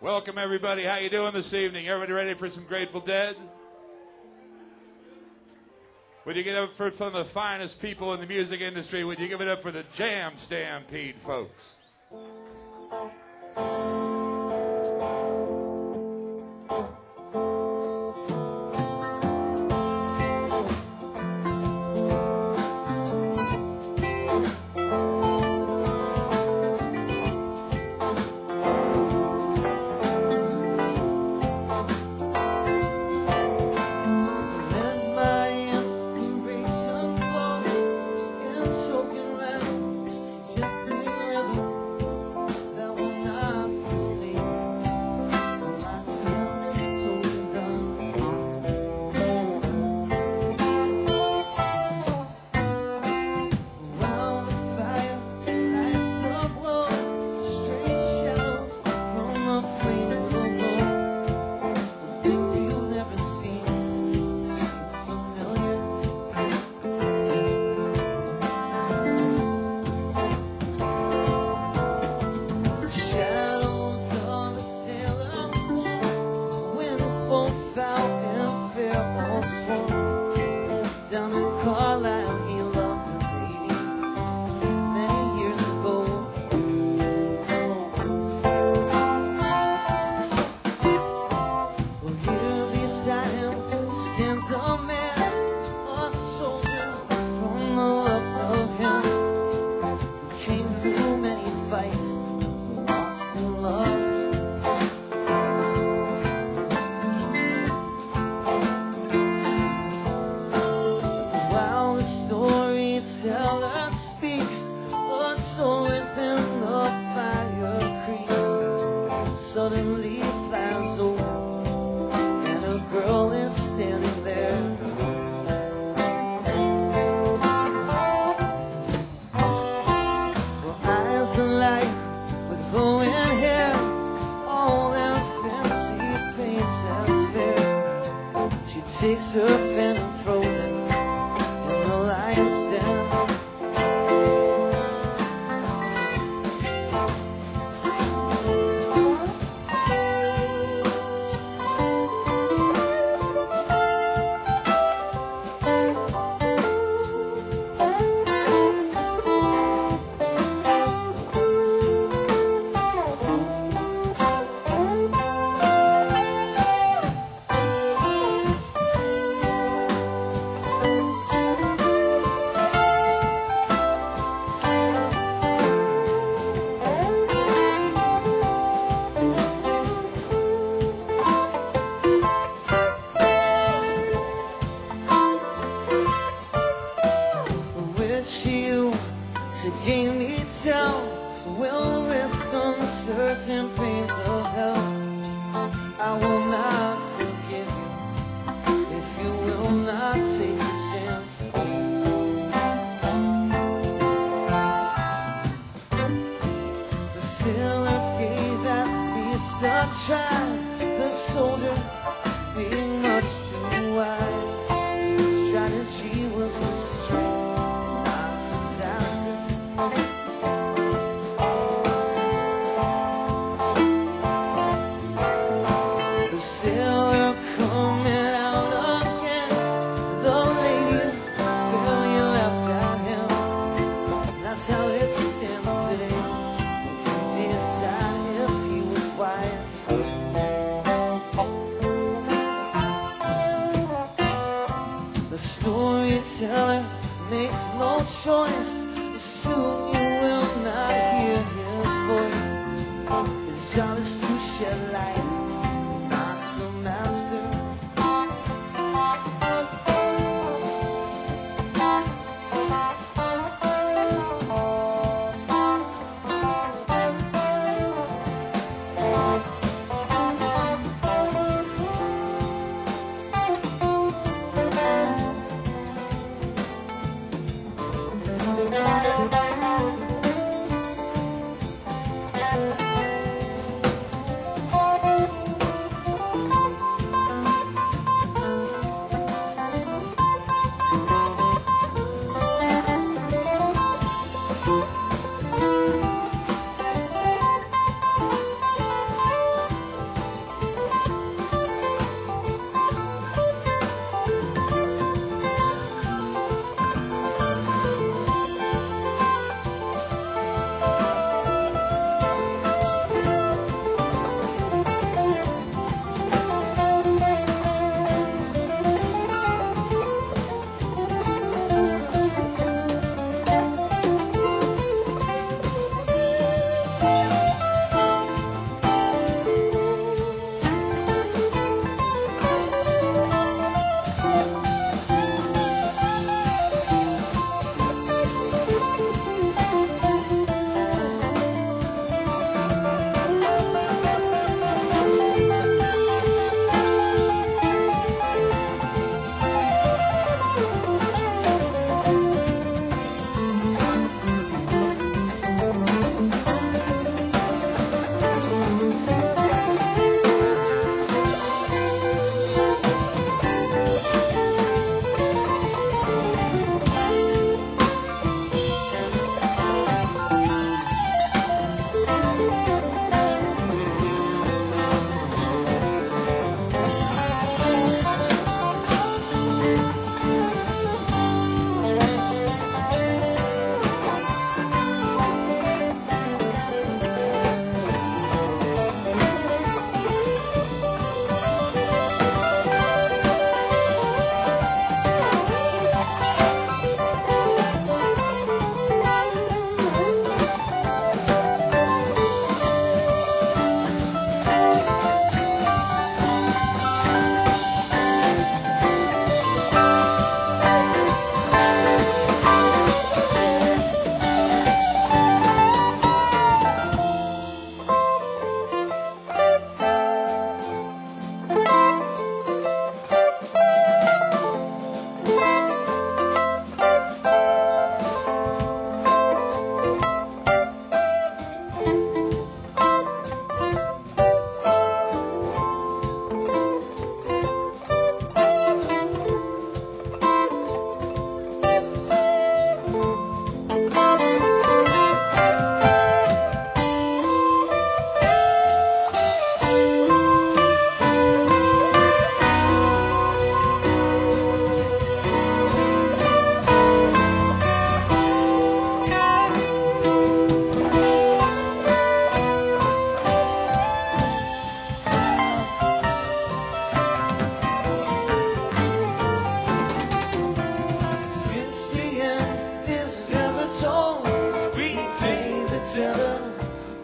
Welcome, everybody. How you doing this evening? Everybody ready for some Grateful Dead? Would you give it up for some of the finest people in the music industry? Would you give it up for the Jam Stampede, folks?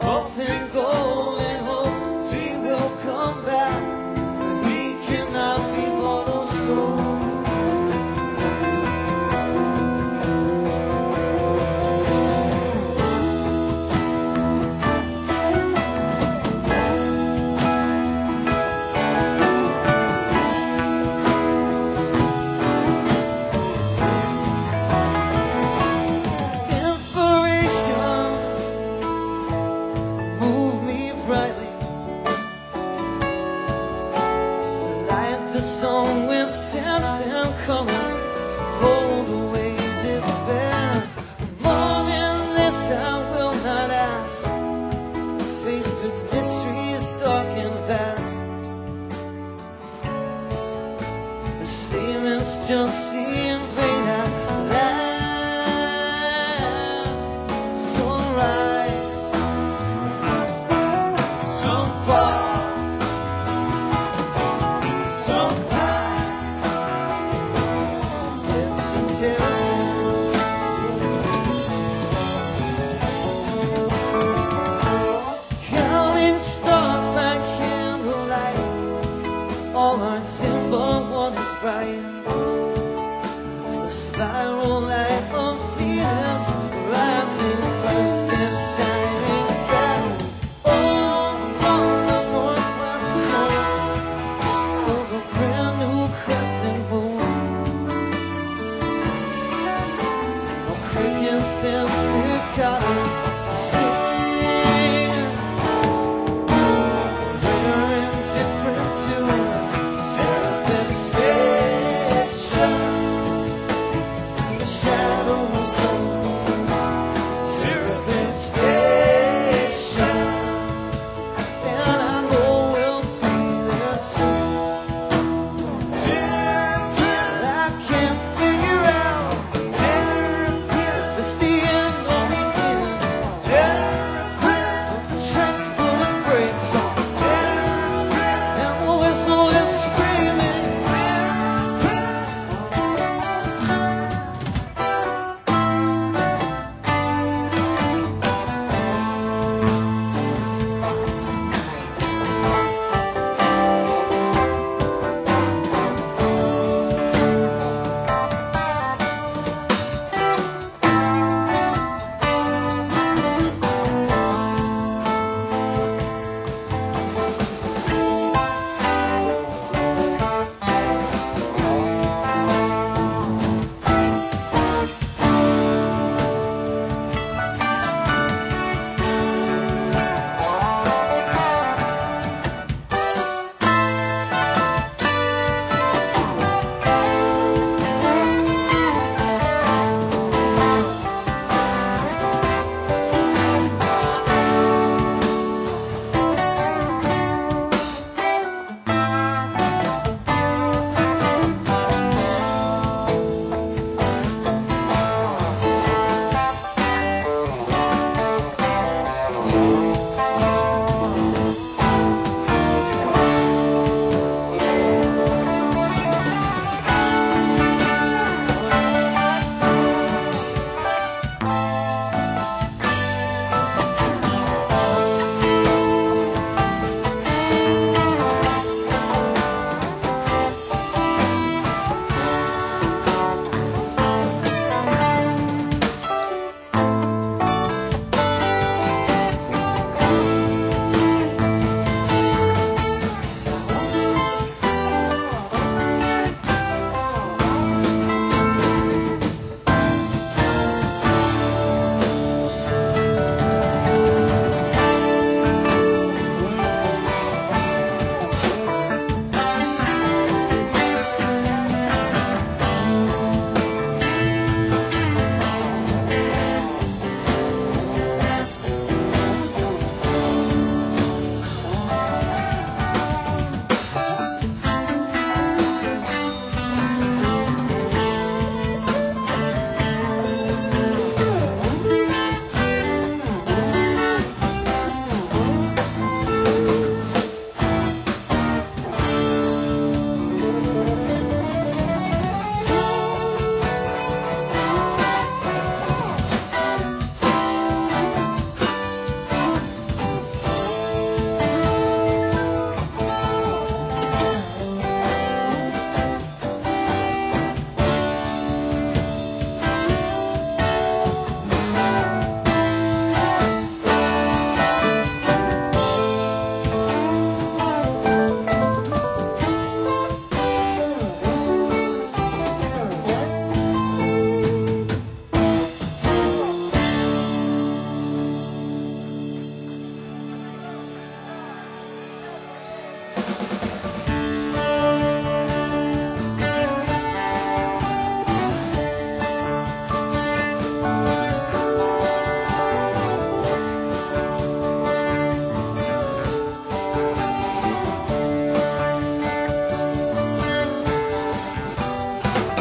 often go in hopes he will come back, but he cannot be bought or sold. The song with sense and color, hold away despair. More than this I will not ask, faced with mysteries dark and vast. The statements just seem vain at last. So right, so far, counting stars by candlelight, all hearts in but one is bright.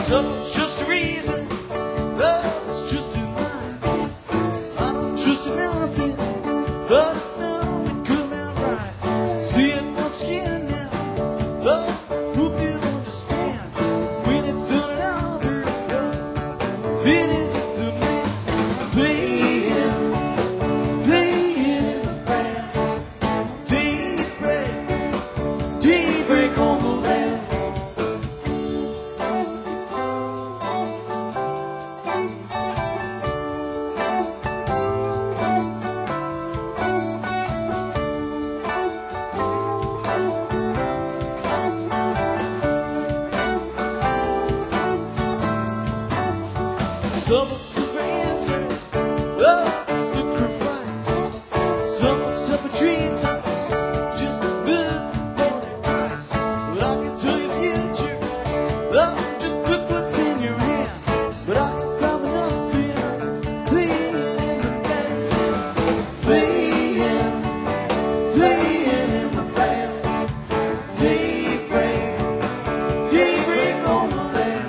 Someone's just a reason, others just a lie. I don't trust in nothing, but I know it come out right. See it once again now, oh, hope you understand. When it's done and over, it is just a man playing in the band. Daybreak on the land. Some look for answers, others look for fights. Some look for treetops, just look for the price. But I can tell you future, oh, just look what's in your hand. But I can stop nothing, playing in the band. Playing in the band. Daybreak on the land.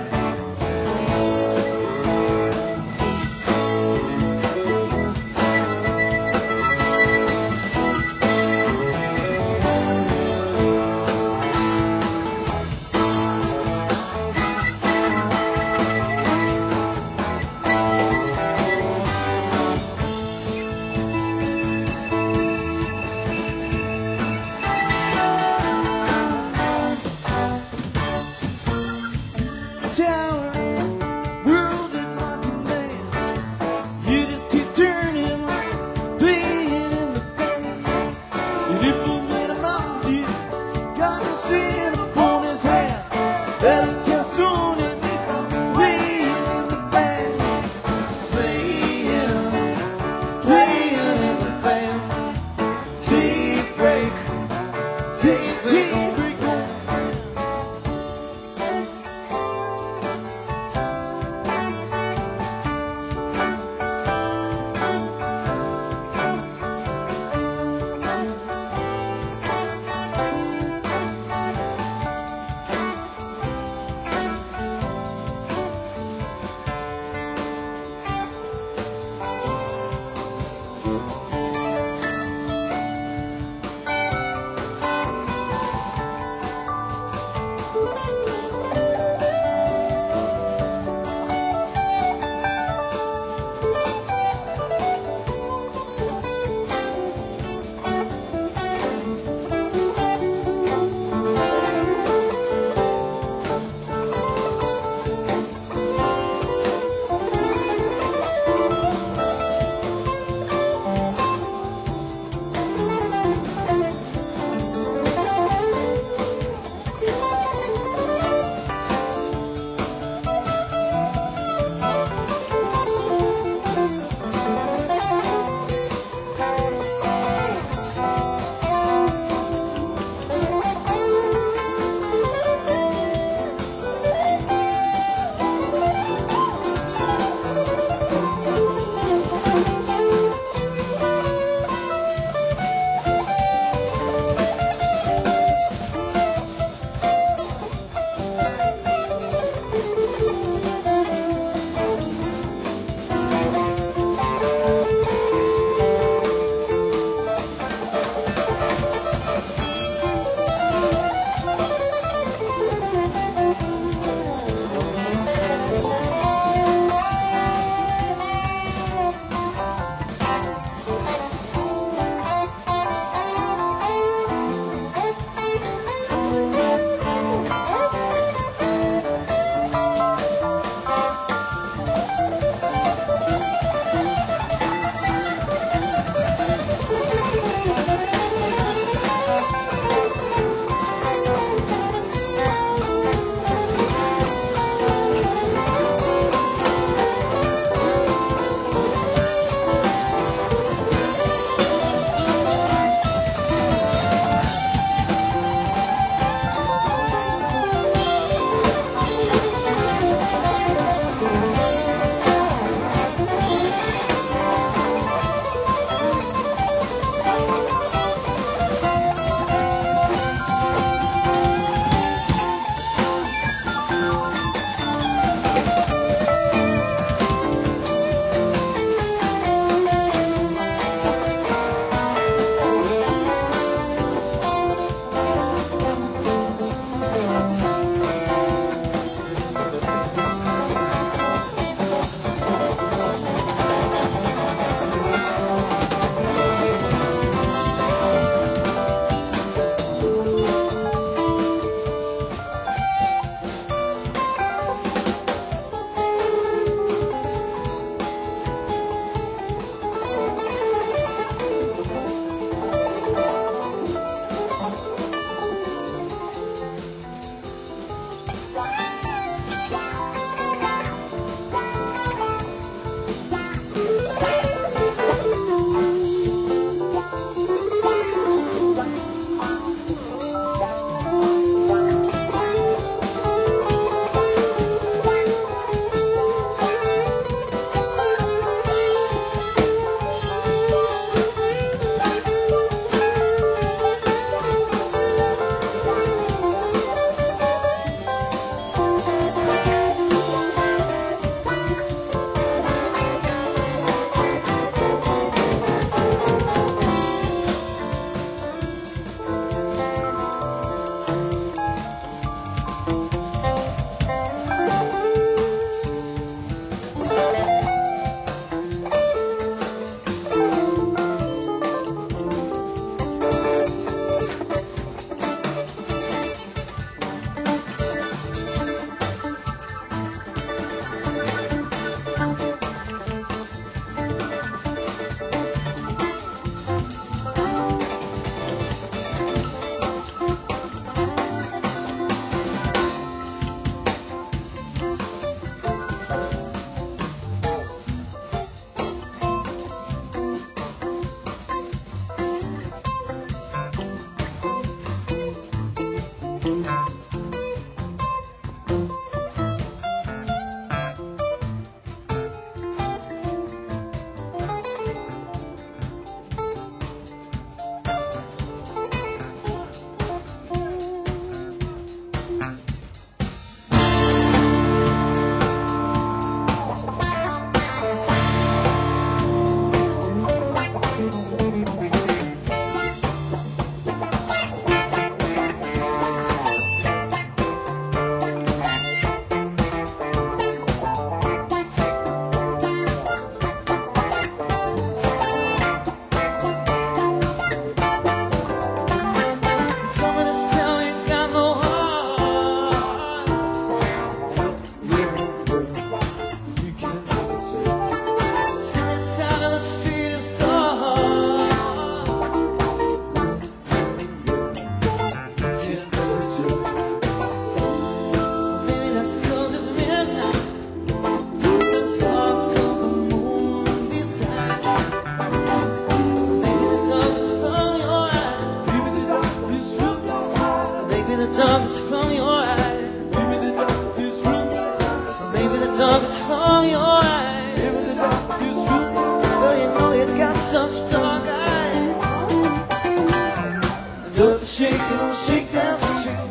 shake it, don't shake down the street.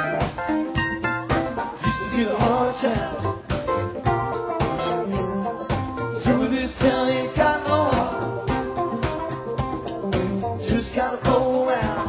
Used to be the heart of town. Some of this town ain't got no heart. Just gotta roll around.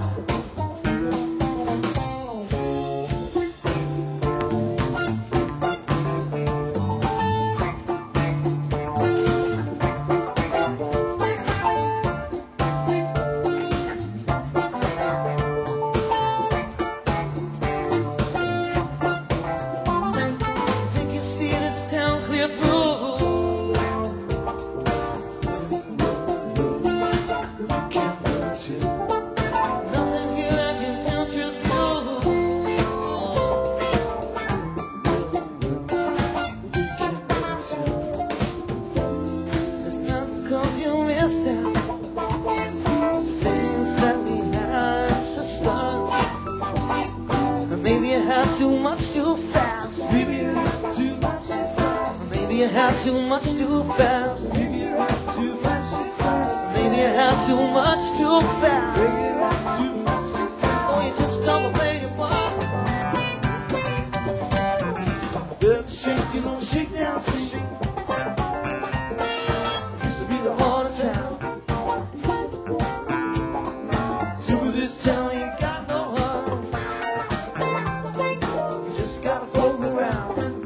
Maybe you had too much too fast. Maybe you had too much too fast. Maybe you had too much too fast. Maybe you had too much too fast. Maybe you had too much too fast. Maybe you had too much too fast. Oh, you just don't play your part. Better shake, you don't shake down the street. Used to be the heart of town. Some of this town ain't got no heart. You just gotta poke around.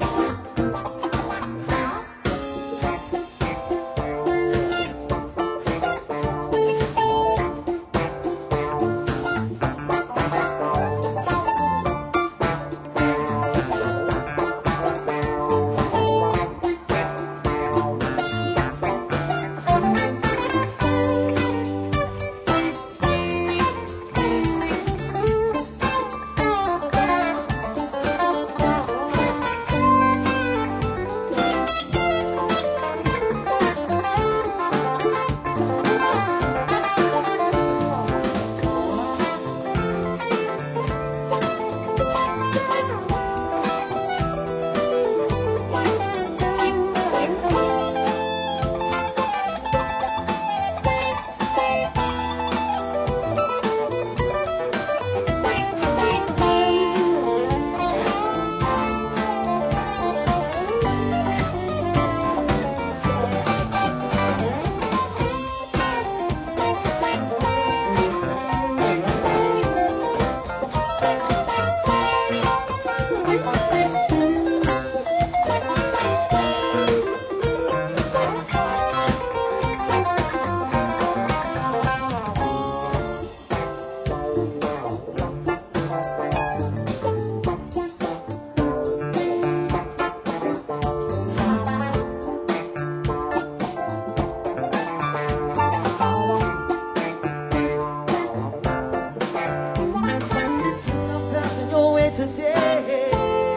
Today,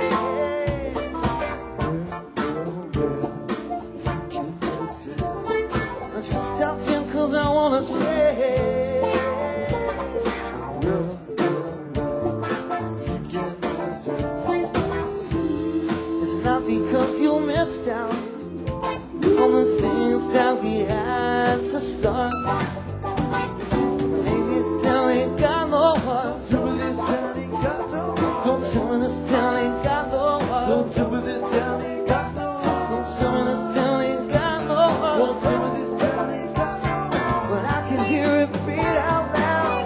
I just stopped here 'cause I wanna say, it's not because you missed out on the things that we had to start. Maybe this town ain't got no heart. Some of this town ain't got no heart. Don't tell me this town ain't got no heart. Don't tell me this town ain't got no heart. Don't tell me this town ain't got no heart. Don't tell me this town ain't got no heart. But I can hear it beat out loud.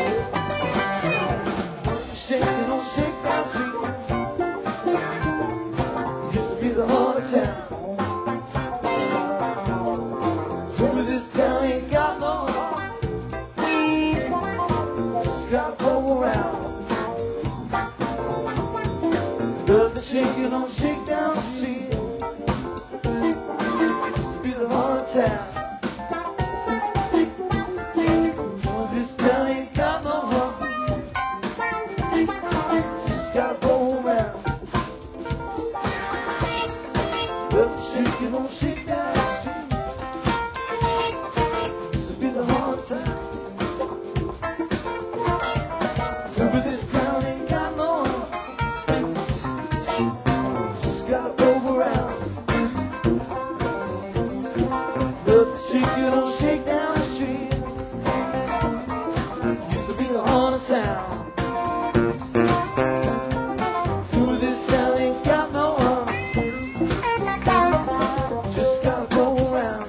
Shake it, don't shake that street. Used to be the heart of town. Tell me this town ain't got no heart. Just gotta go around. Love to shake it, don't shake down the street. Used to be the heart of town. Tell me this town ain't got no heart. Just gotta go around. Love to shake it, don't shake down the street. Used to be the heart of town. Tell me this town ain't got no heart. Just gotta go around. Love to shake it, don't shake down the street. Used to be the heart of town. Through this town ain't got no one, just gotta go around.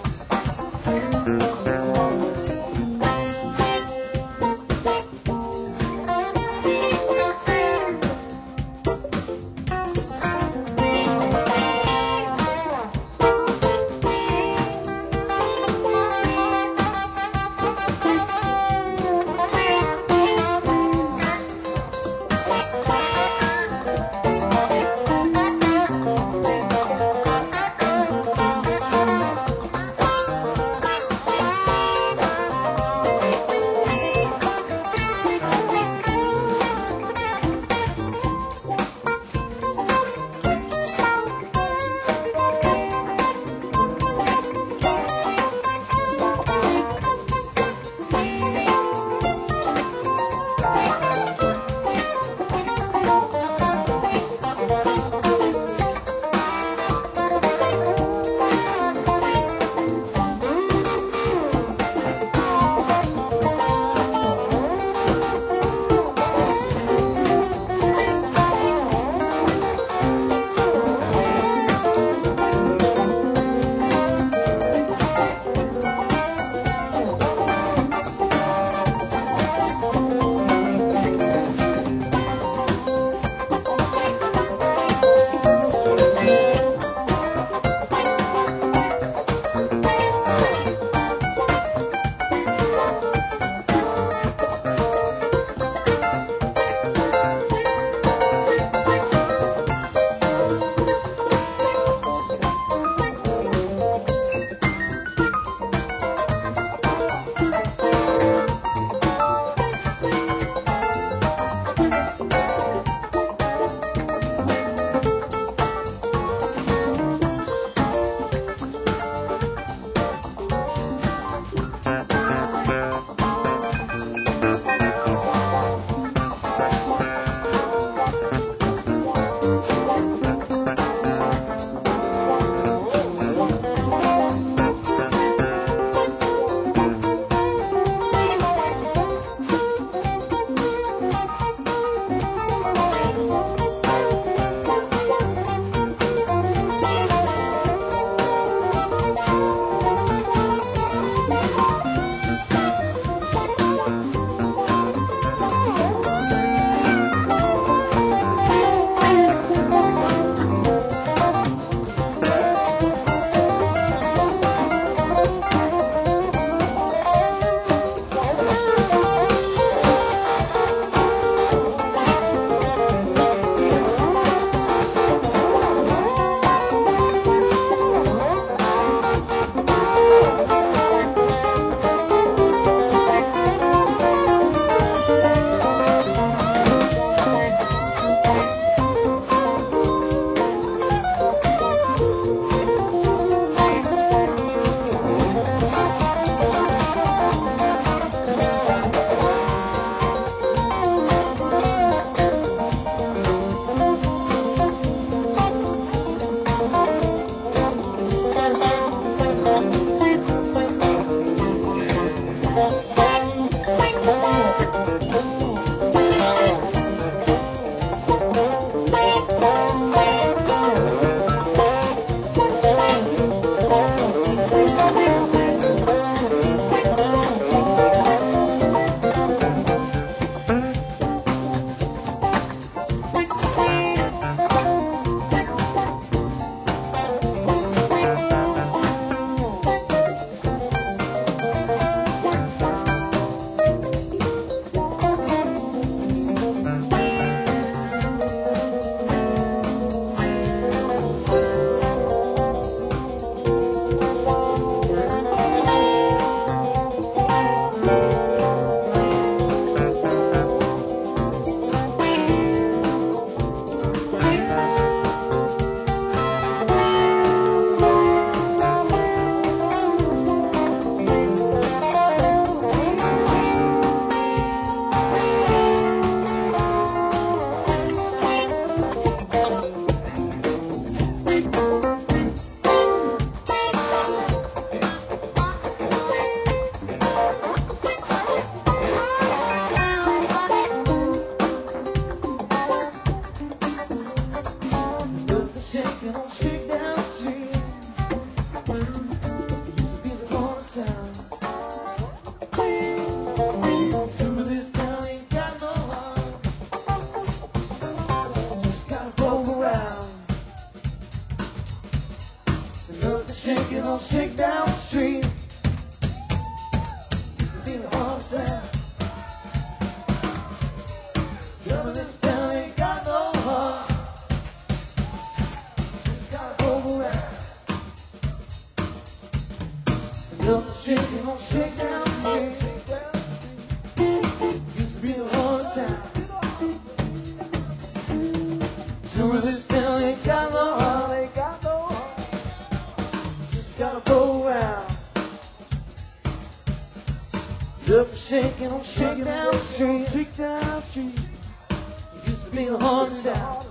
rocking on Shakedown Street. Shakedown Street. Used to be the heart of town.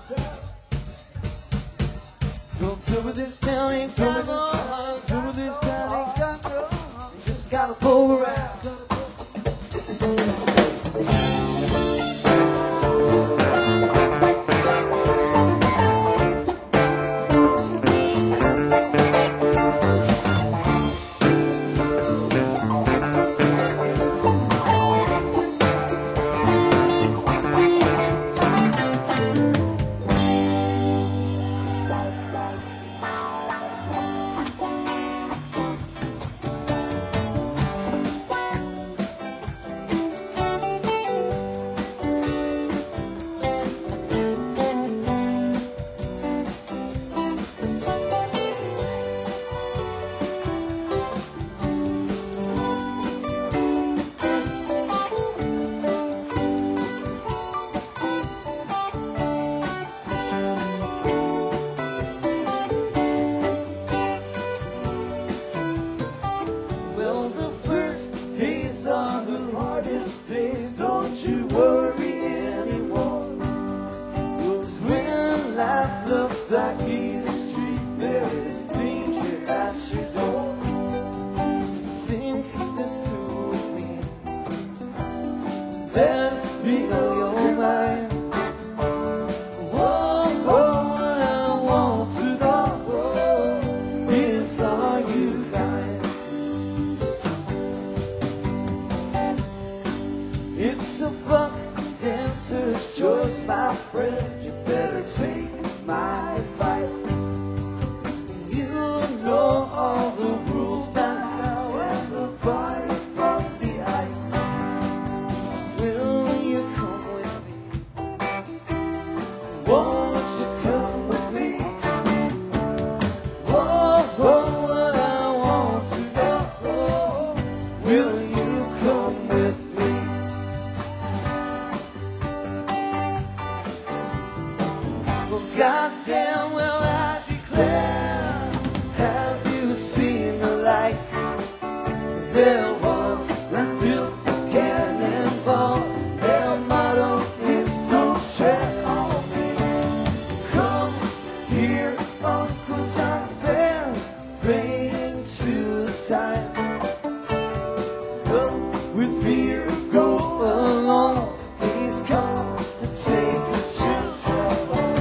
Don't tour with this town, ain't got no heart. Tour with this town, ain't got no heart. You just gotta pull around. Well, the first days are the hardest days. Don't you worry anymore. 'Cause when life looks like easy street, there is danger at your door. Think this through with me. Let me know your mind. Whoa, what I want to know is, are you kind? It's a buck dancer's choice, my friend. You better take my advice. You know all the rules by now and the fire from the ice. Will you come with me? Won't you come with me? Oh, what I want to know. Will you come with me? Well, goddamn well I declare, have you seen the lights? There was a built a cannonball. Their motto is don't tread on me. Come here, Uncle John's band, praying to the time. Go with me or go alone. He's come to take his children home.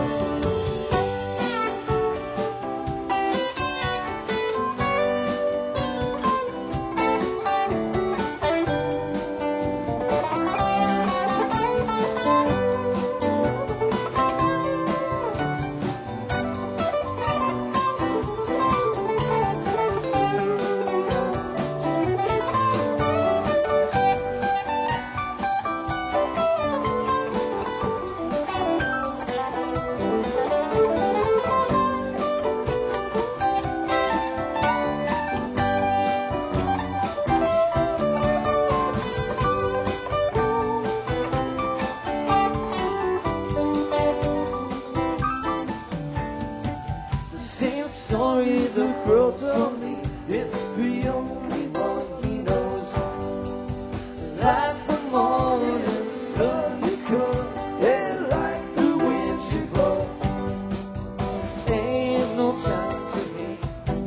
It's the same story the girl told me. It's the only one he knows. Like the morning sun you come, and like the wind you blow. Ain't no time to hate,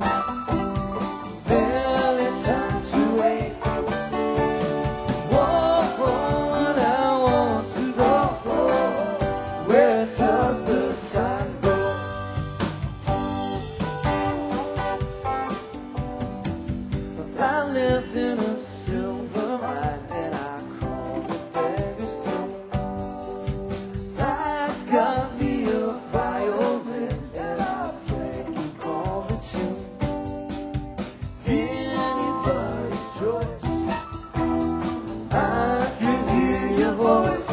barely time to wait. Whoa, what I want to know, where does the time go? I lived in a silver mine and I called it Beggar's Tomb. I got me a violin and I played and called the tune. Anybody's choice, I can hear your voice.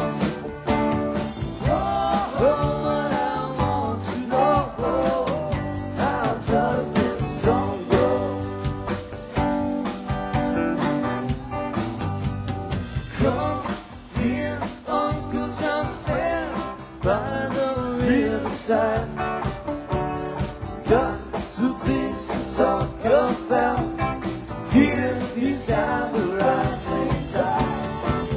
Oh, what I want to know, how does this song go? Come here, Uncle John's band, by the riverside. Got some things to talk about here beside the rising tide.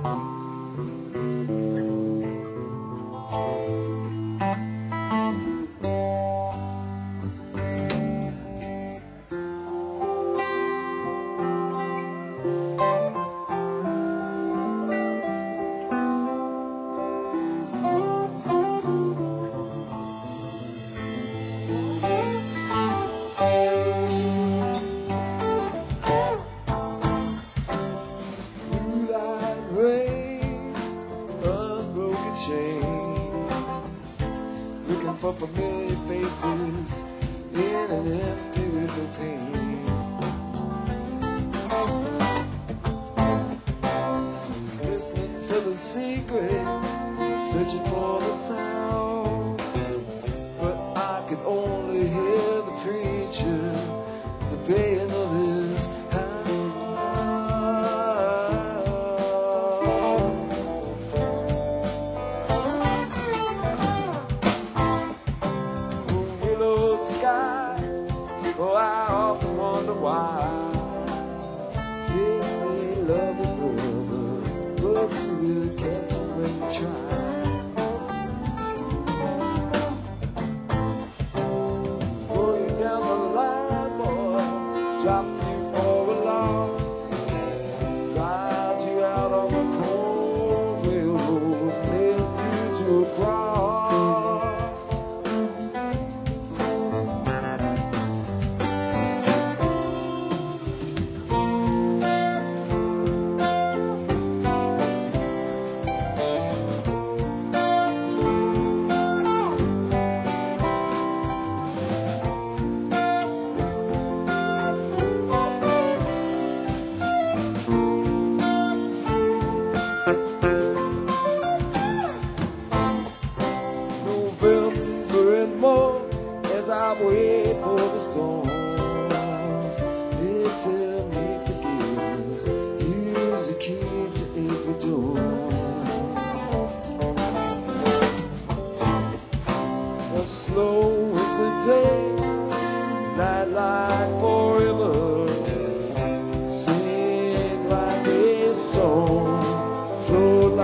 Moonlight rain, unbroken chain, looking for familiar faces in an empty window pane. Listening for the secret, searching for the sound, but I could only hear the preacher, the baying of his hound. Willow sky, oh, I often wonder why. They say love is rubber, but you will catch it when you try. Going down the line, boy, drop you for a loss, ride you out on the cold railroad, nail you to a cross. November and more as I wait for the storm. They tell me forgiveness, use the key to every door. A slow winter day, night like forever, sing like a storm, flow like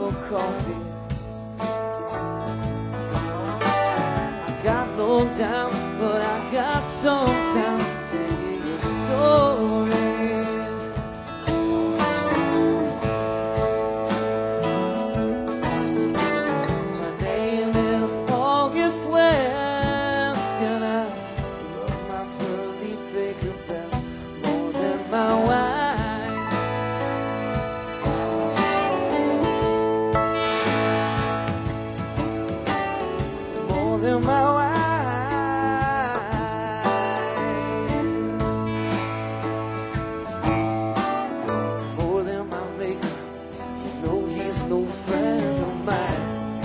of coffee. I got no doubt, but I got some time to hear your story. My name is August West, and I love my Pearly Baker best more than my wife. More than my wife. More than my maker. No, he's no friend of mine.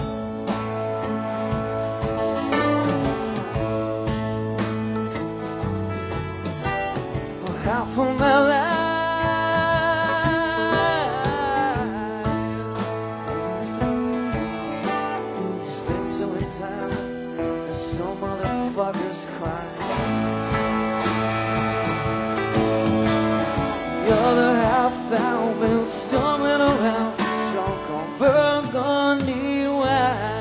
Half of my life spent doing time for some motherfuckers crying. The other half I've been stumbling around, drunk on burgundy wine.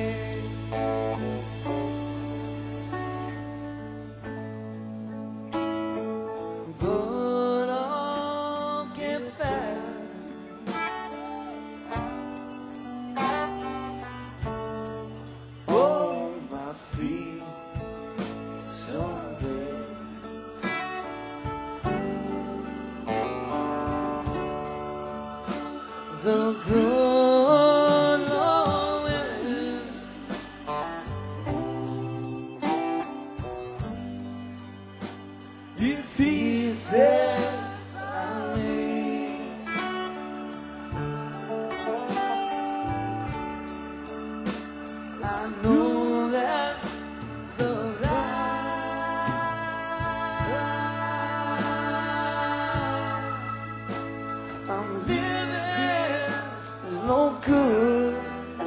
But I'll get back. On my feet someday. The good Lord will. If he says I may, I know that the life I'm living is no good.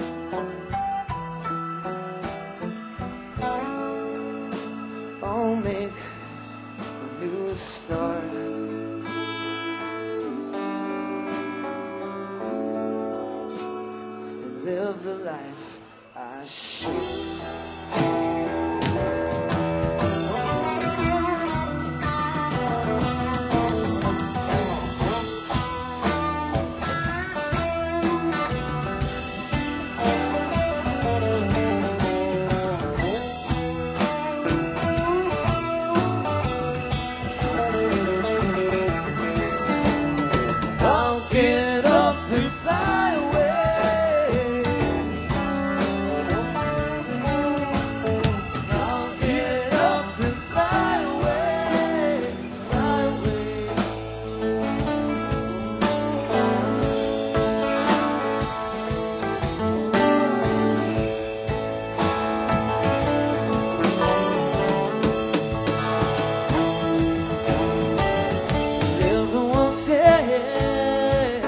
I'll make a new start. And live the life I should. I'll get up and fly away. I'll get up and fly away, fly away. Everyone says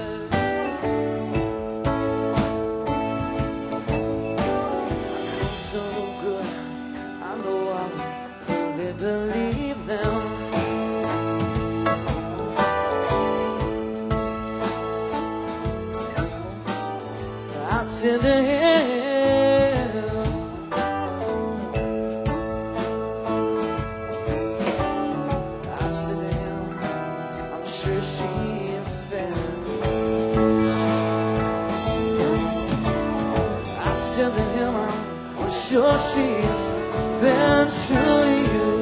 so good. I know I'll fully believe them. I said to him, I said to him, I'm sure she is better. I said to him, I'm sure she is been true to you.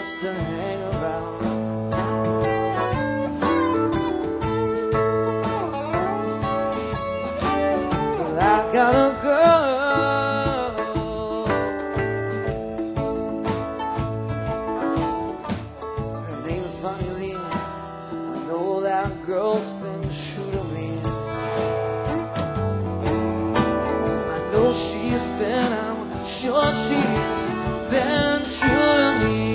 just to hang around. But I got a girl, her name's Bonnie Lee. I know that girl's been true to me. I know she's been, I'm sure she's been true to me.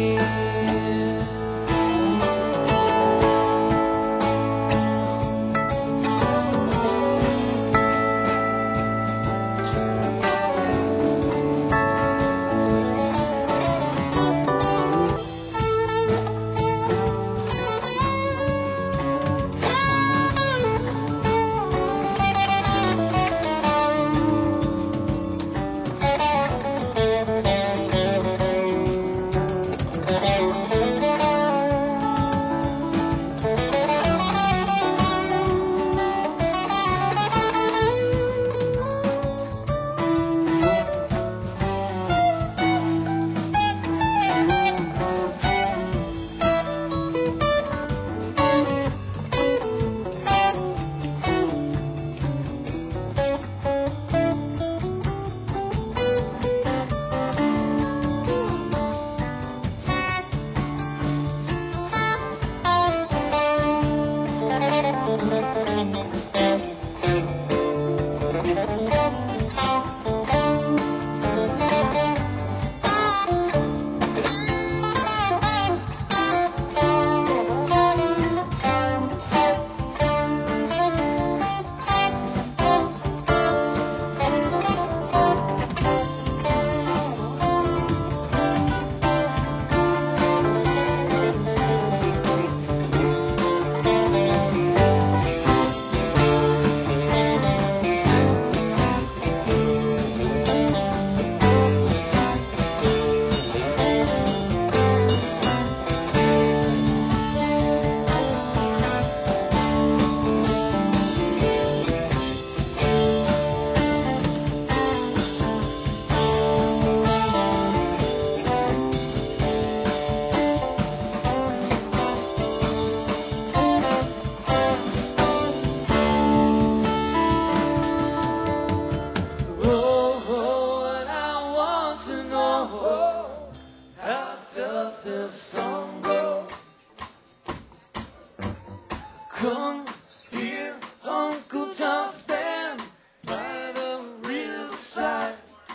Come here, Uncle John's band by the riverside.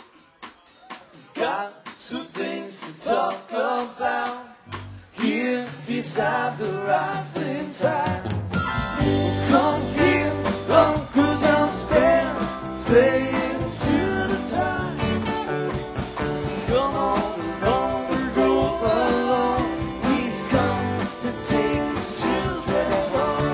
Got some things to talk about here beside the rising tide. Come here, Uncle John's band, playing to the time. Come on, we'll go along. He's come to take his children home.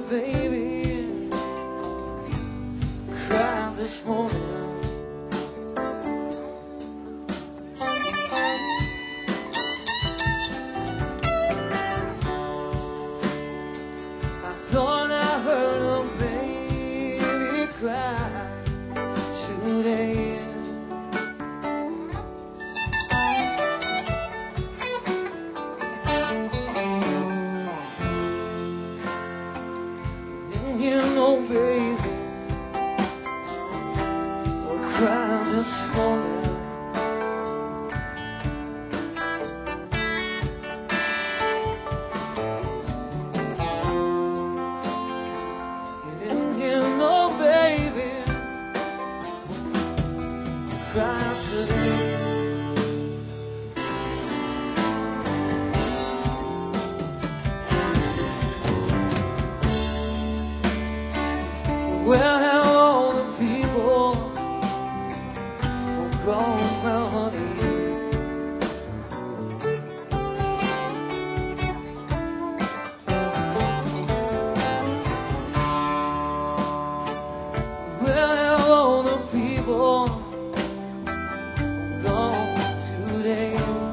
baby cried this morning. I thought I heard a baby cry today. You know, baby, we're crying this morning. You didn't hear no baby cry today. Where have all the people gone, my honey? Where have all the people gone today?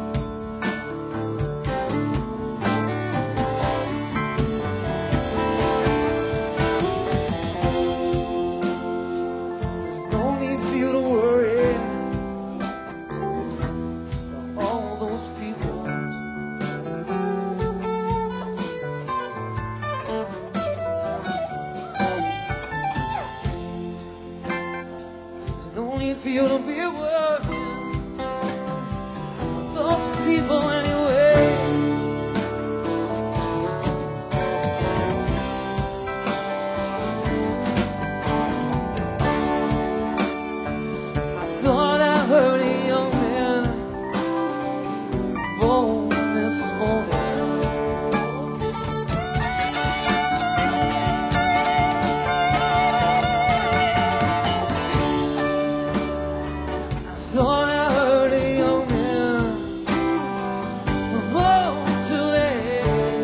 No need for you to worry. All those people. There's no need for you to be worried. Those people anyway. I thought I heard a young man born this morning. I thought I heard a young man born today.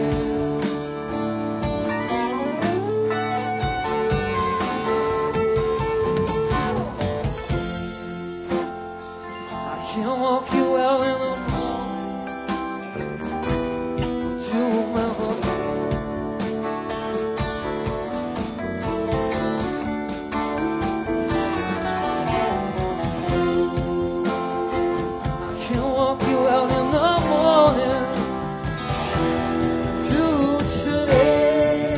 I can't walk you out in the morning to my honey. I can't walk you out in the morning to today.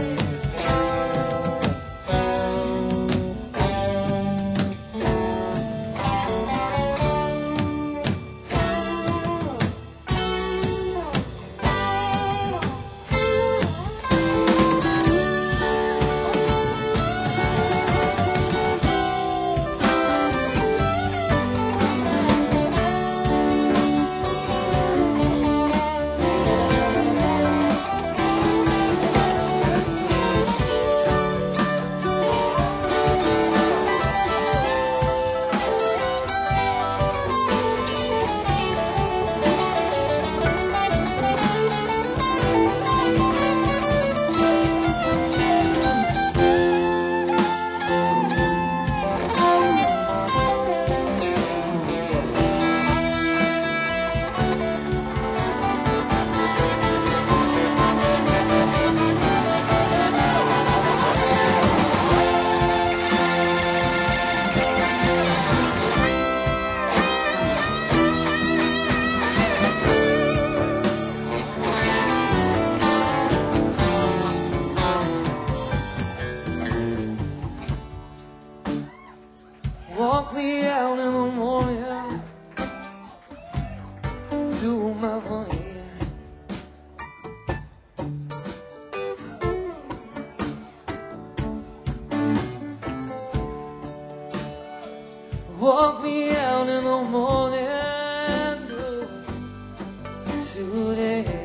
Walk me out in the morning to my honey. Walk me out in the morning today.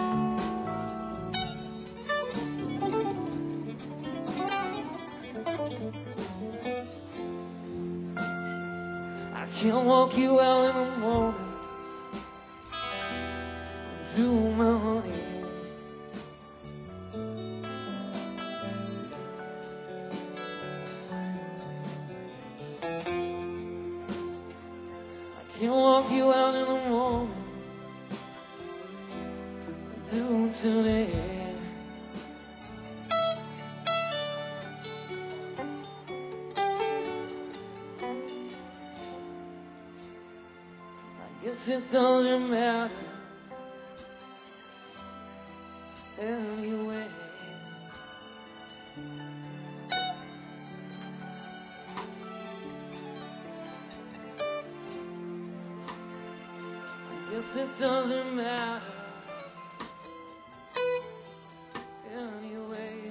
I can't walk you out in the morning to my honey. can walk you out in the morning. Do today. I guess it doesn't matter anyway. I guess it doesn't matter anyway.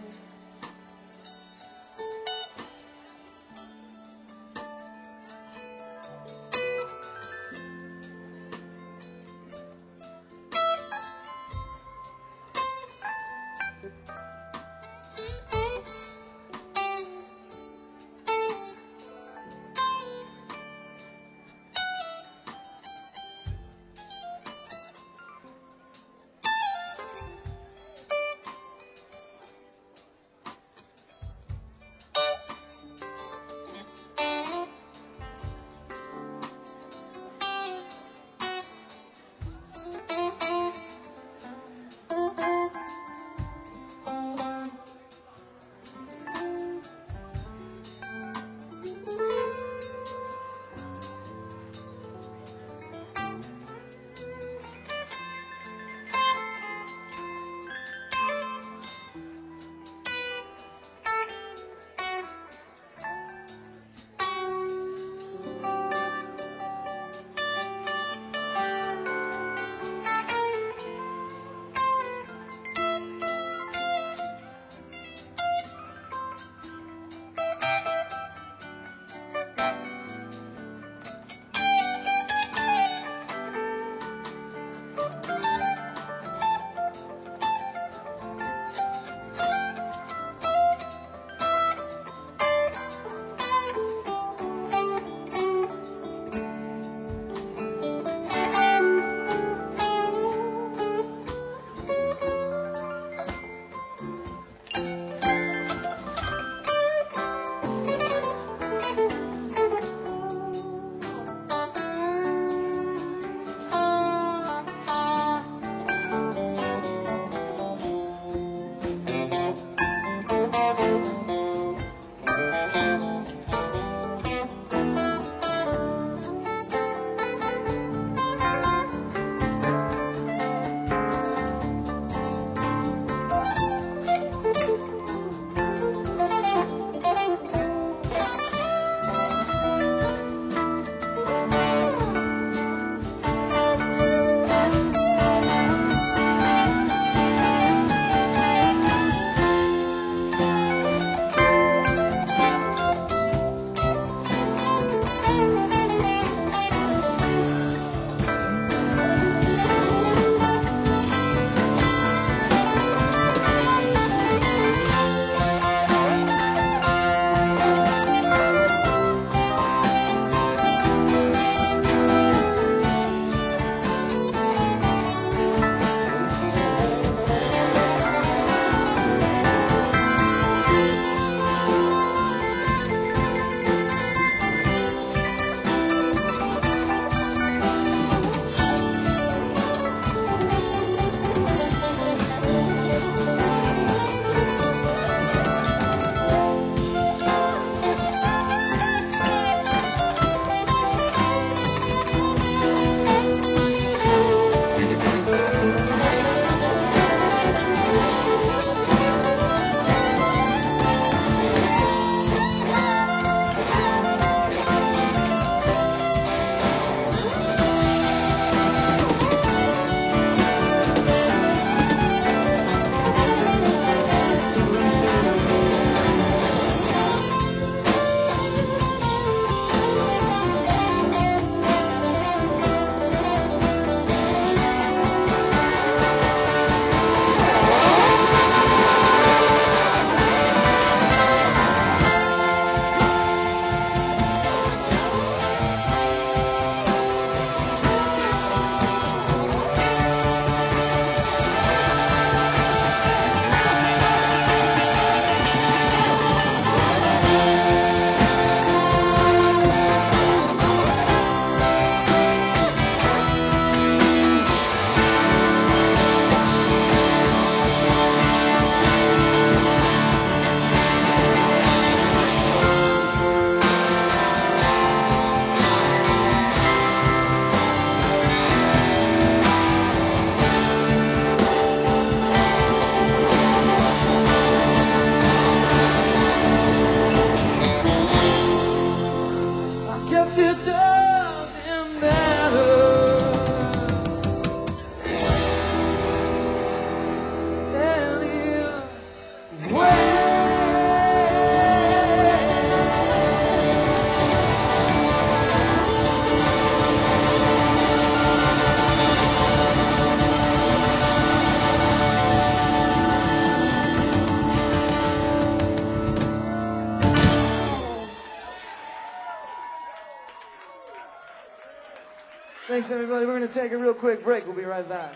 Thanks, everybody. We're going to take a real quick break. We'll be right back.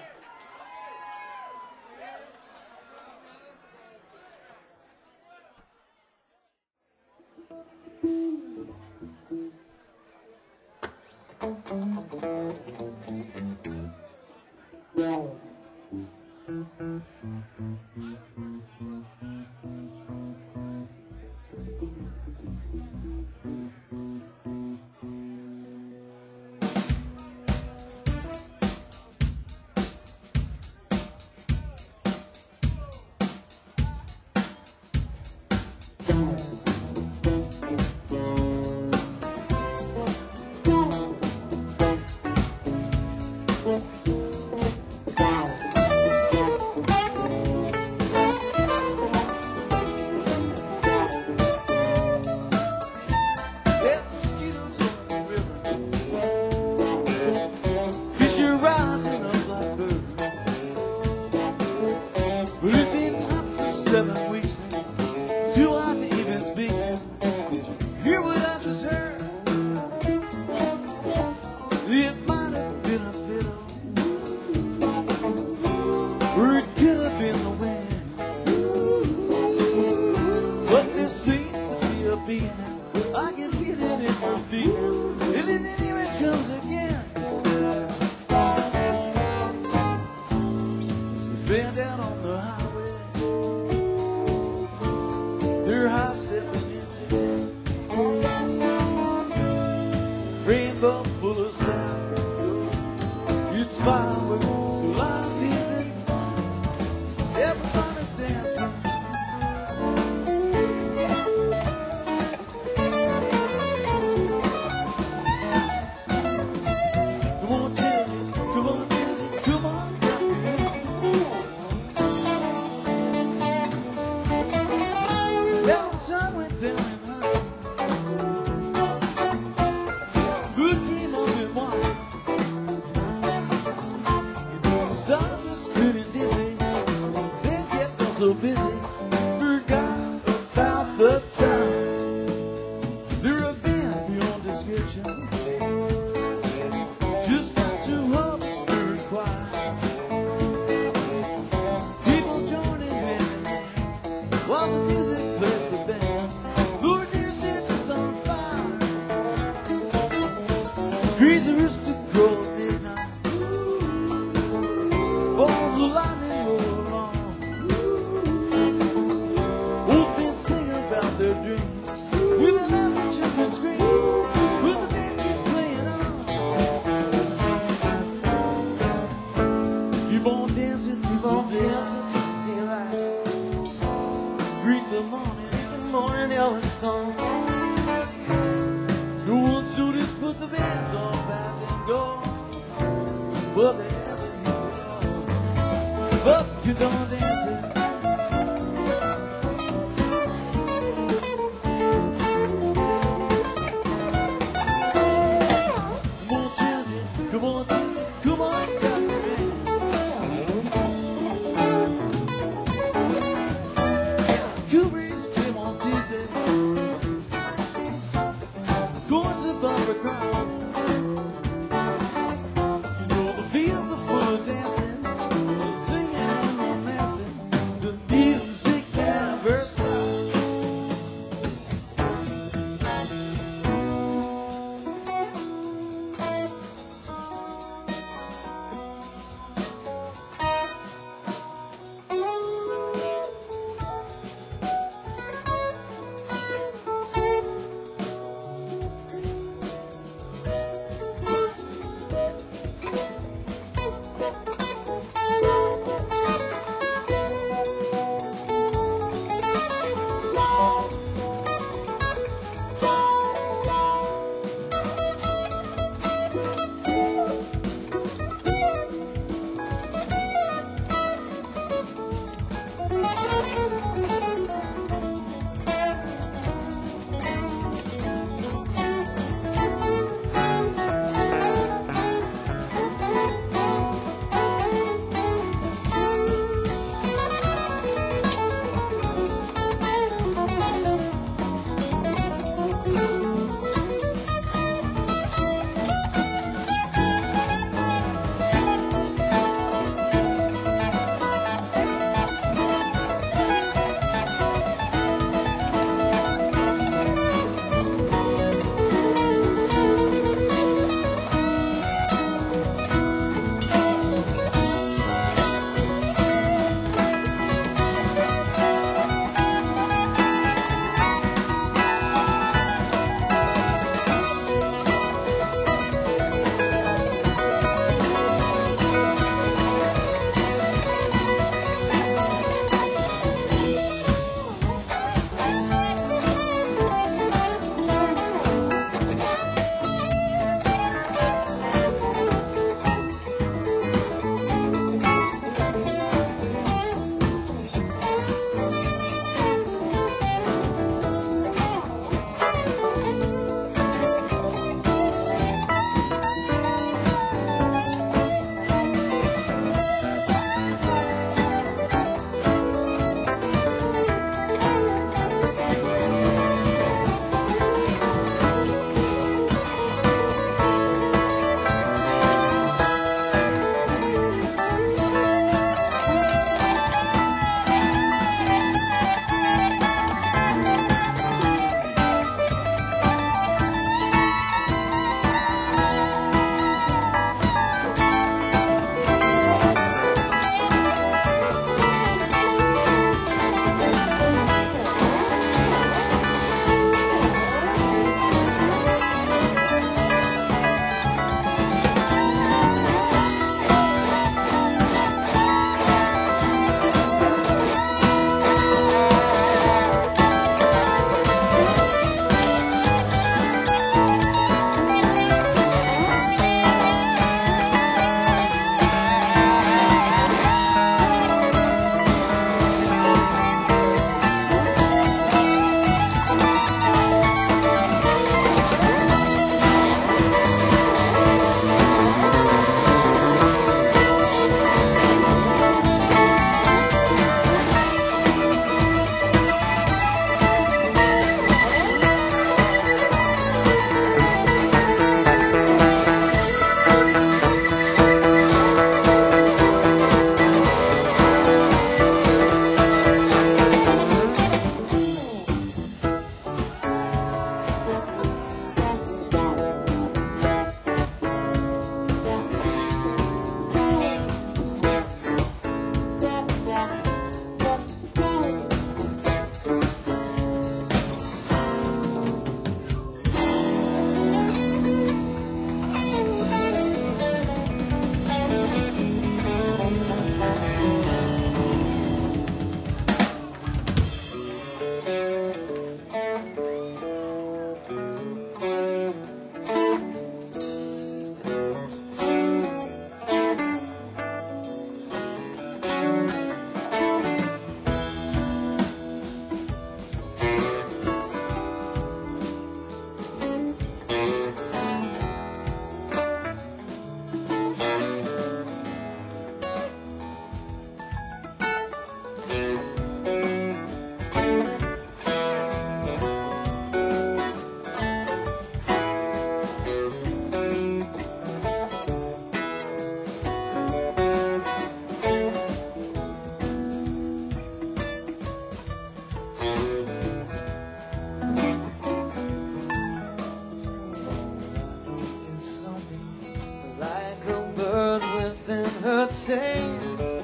sang.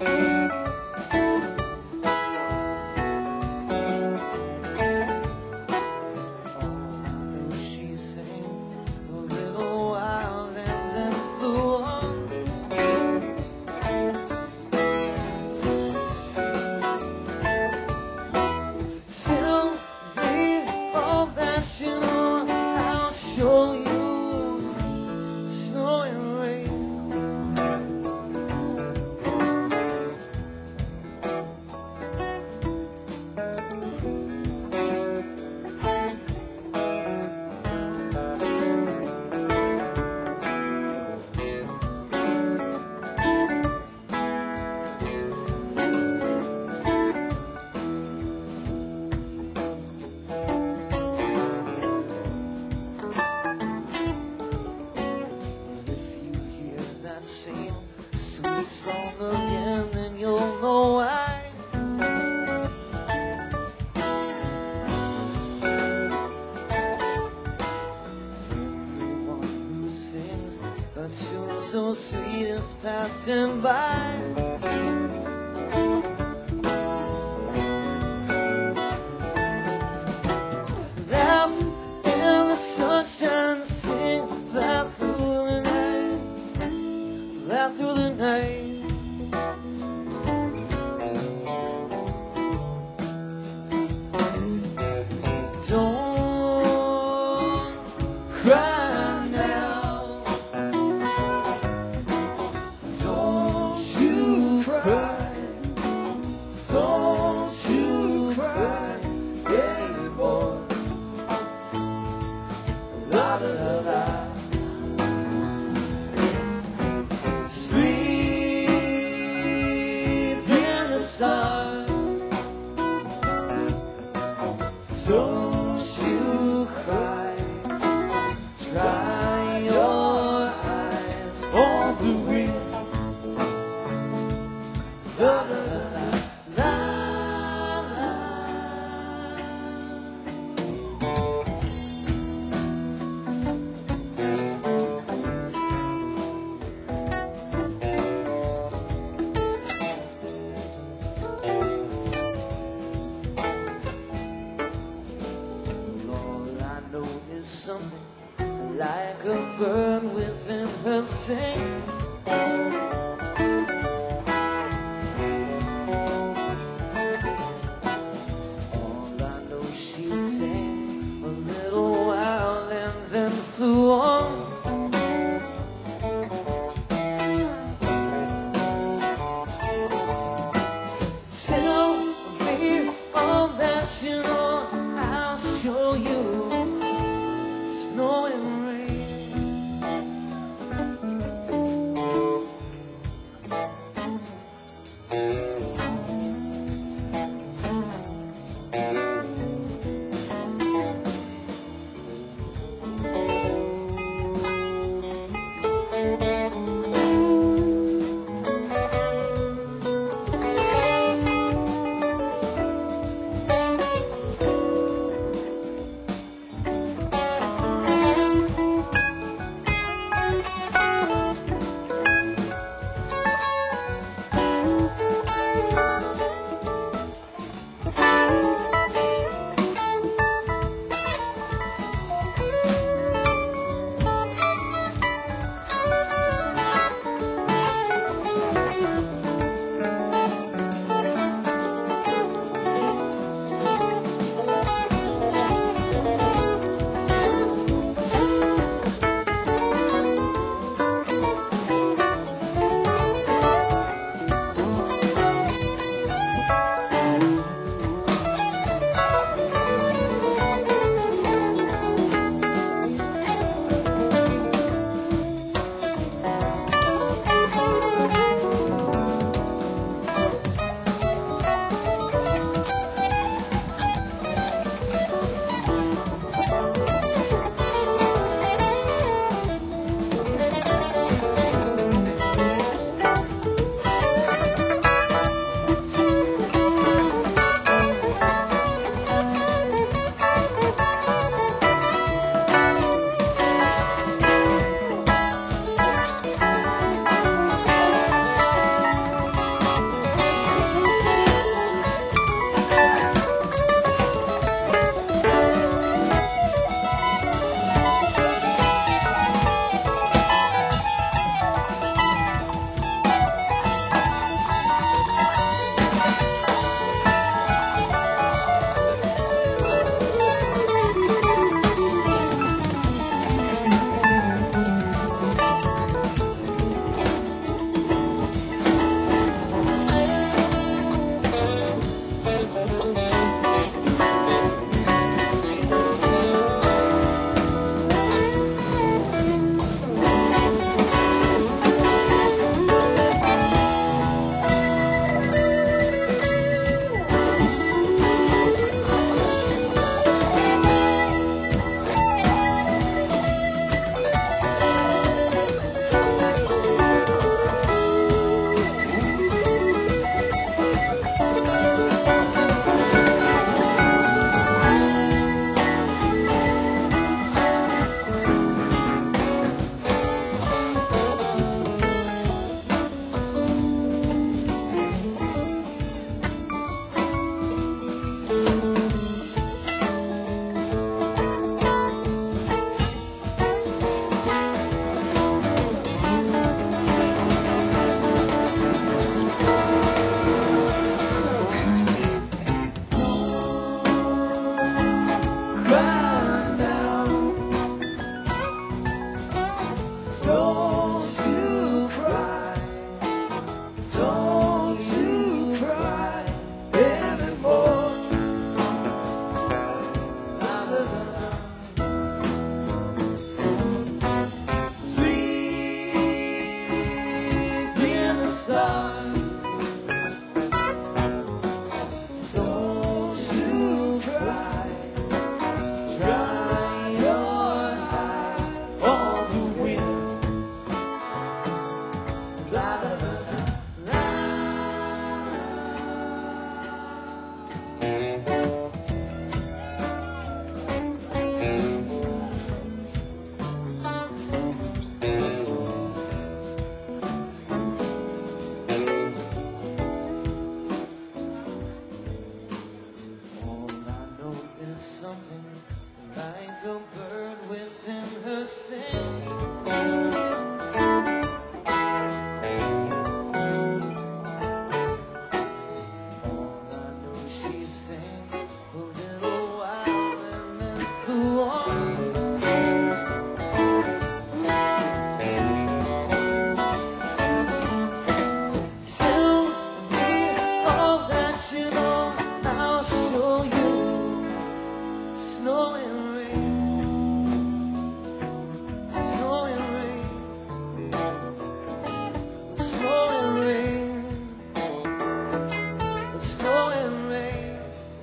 She sang a little while and then flew on. Tell me all that you know, I'll show you snow and rain. Same sweet song again, then you'll know why. Everyone who sings a tune so sweet is passing by. Laugh in the sunshine, sing that through the night, that through the night. Don't cry now. Don't you cry. Don't you cry anymore. La la la la. Sleep in the stars. Don't you cry. Dry your eyes on the wind. La la la la la. All I know is something like a bird within her sing. All I know, she sang a little while and then flew on. Tell me all that you know, I'll show you snow and rain. something like a bird within her singing. All I know, she sang a little while and then flew on. Tell me all that you know, I'll show you. Snow and rain, snow and rain, snow and rain, snow and rain.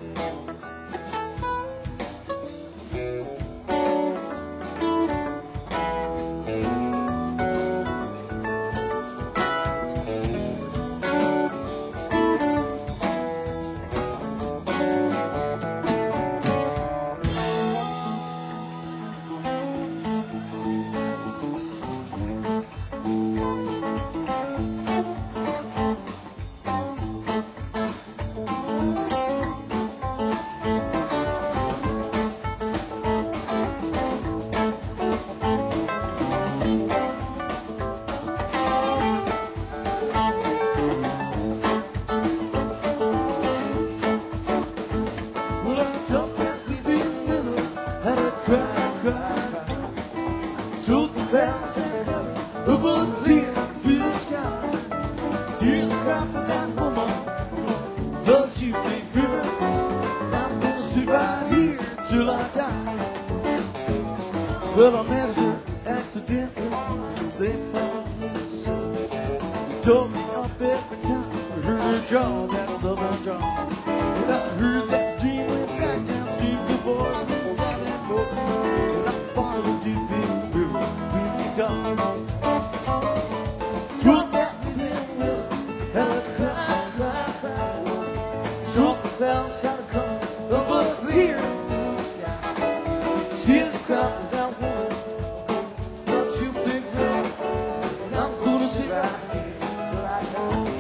Well, I thought that we'd be little, had a cry. Through the clouds that cover above the dear blue sky. Tears cry for that woman, but you big river. I'm gonna sit right here till I die. Well, I met her accidentally, St. Paul, Minnesota. Told me up every time I heard her draw that southern draw. And I heard that dream went back downstream before I went down that boat. And I followed you big river, when you come. Through that big river, had a cry. Through the clouds had to come Above the clear blue sky. She's a cry for that woman, thought you big river. And I'm gonna sit right here till I die.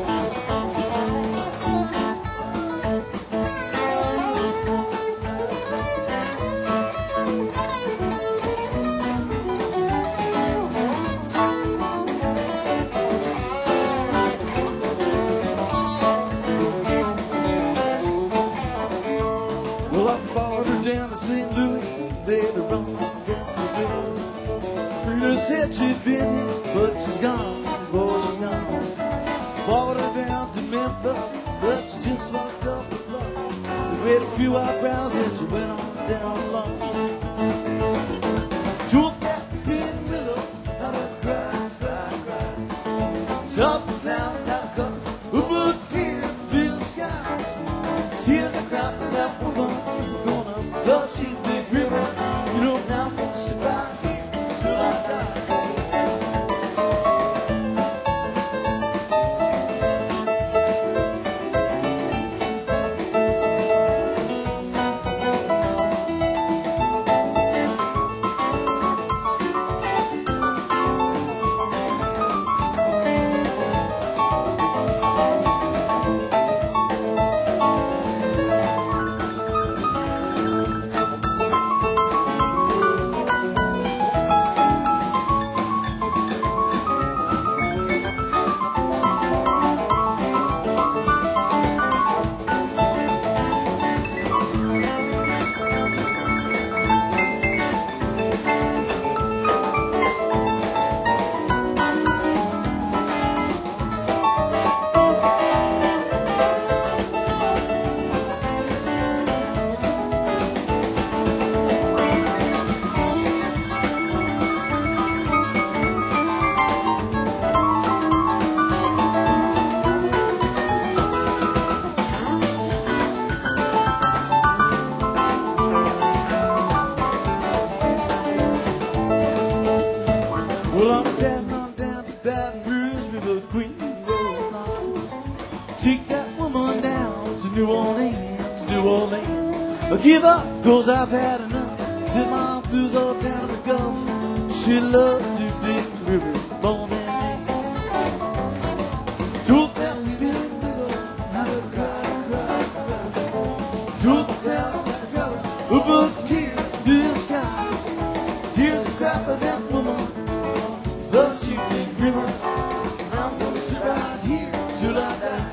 Well, I followed her down to St. Louis, later on down the river. Rita said she'd been here, but she's gone, boy, she's gone. Followed her down to Memphis, but she just walked up the bluff. We made a few eyebrows and she went on down along. Took that big willow, had a cry. Saw the clouds out of cover, above the clear blue sky. She's a cry for that woman, gonna flood she's big river. You know now I'm gonna sit right here till I die. Well, I'm down to Baton Rouge with a Queen Road line. Take that woman down to New Orleans, New Orleans. I give up, cause I've had enough. Sit my blues all down to the Gulf. She loves you, big river, more than me. Took that big river, had a cry. Through the clouds, I got above the dear blue skies. Tears are cry for that woman, loves you, big river. I'm gonna sit right here till I die.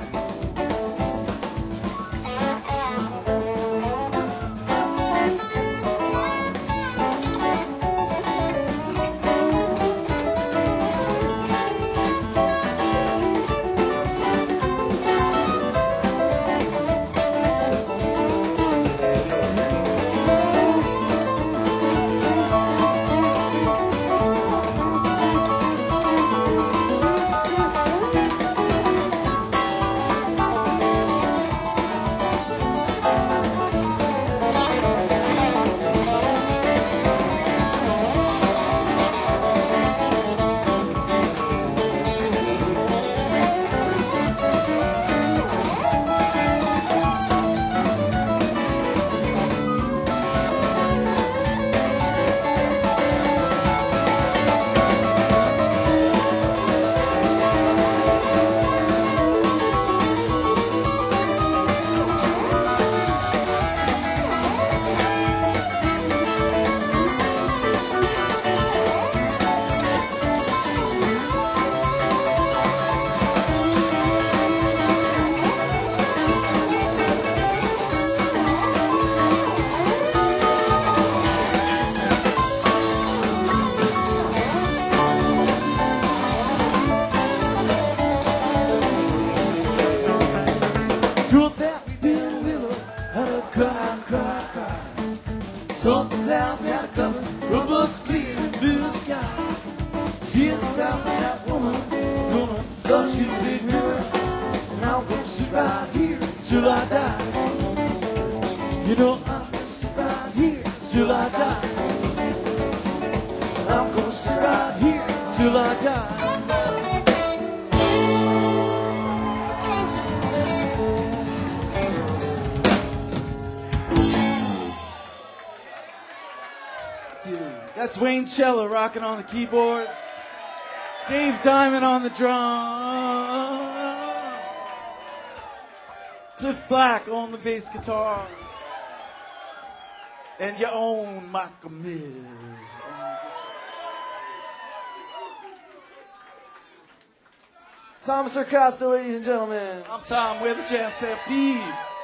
To that big willow, had a cry, cry, cry. Something clouds had a cover above the clear blue sky. Tears about that woman, gonna flush you, big river. And I'm gonna sit right here till I die. You know I'm gonna sit right here till I die. And I'm gonna sit right here till I die. That's Wayne Cella rocking on the keyboards. Dave Diamond on the drum. Cliff Black on the bass guitar. And your own Michael Miz. Thomas Acosta, ladies and gentlemen. I'm Tom, we're the Jam Stampede.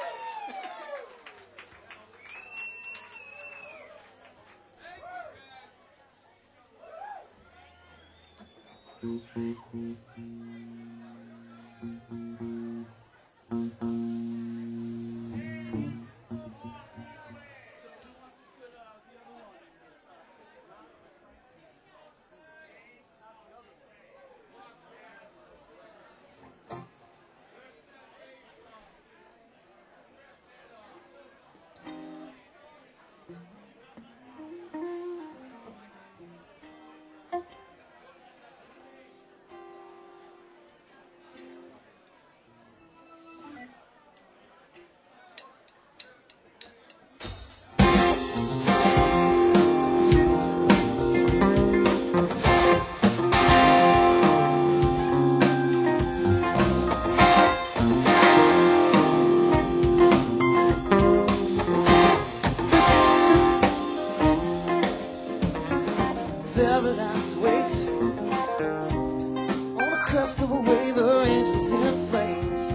Paradise waits on the crest of a wave, her angels in flames.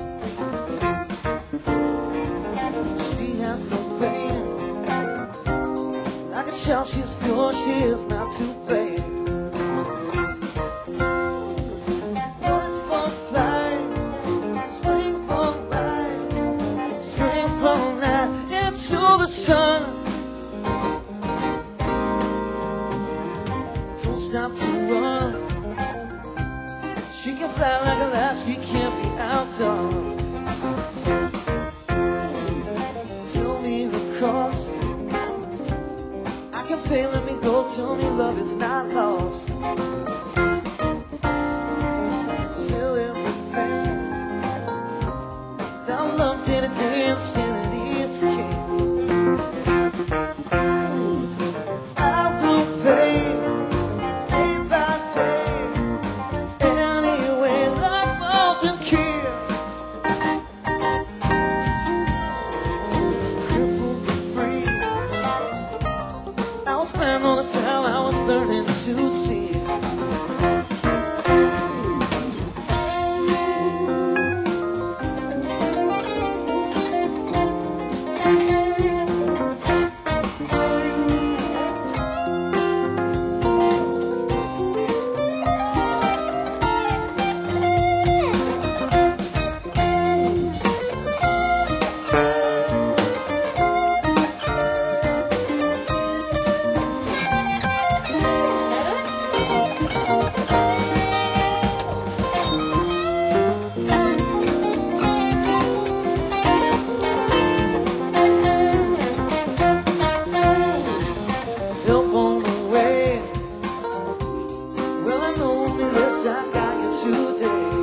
She has no pain, like a child she's pure, she is not to blame. Birds for flight, spring for night, spring from night into the sun. Stop to run. She can fly like a lass, she can't be outdone. Tell me the cost. I can pay, let me go. Tell me love is not lost. Sell everything. Without love, day to day, insanity is king. shine all the time. I was learning to see it. Help on the way. Well, I know this, I got you today.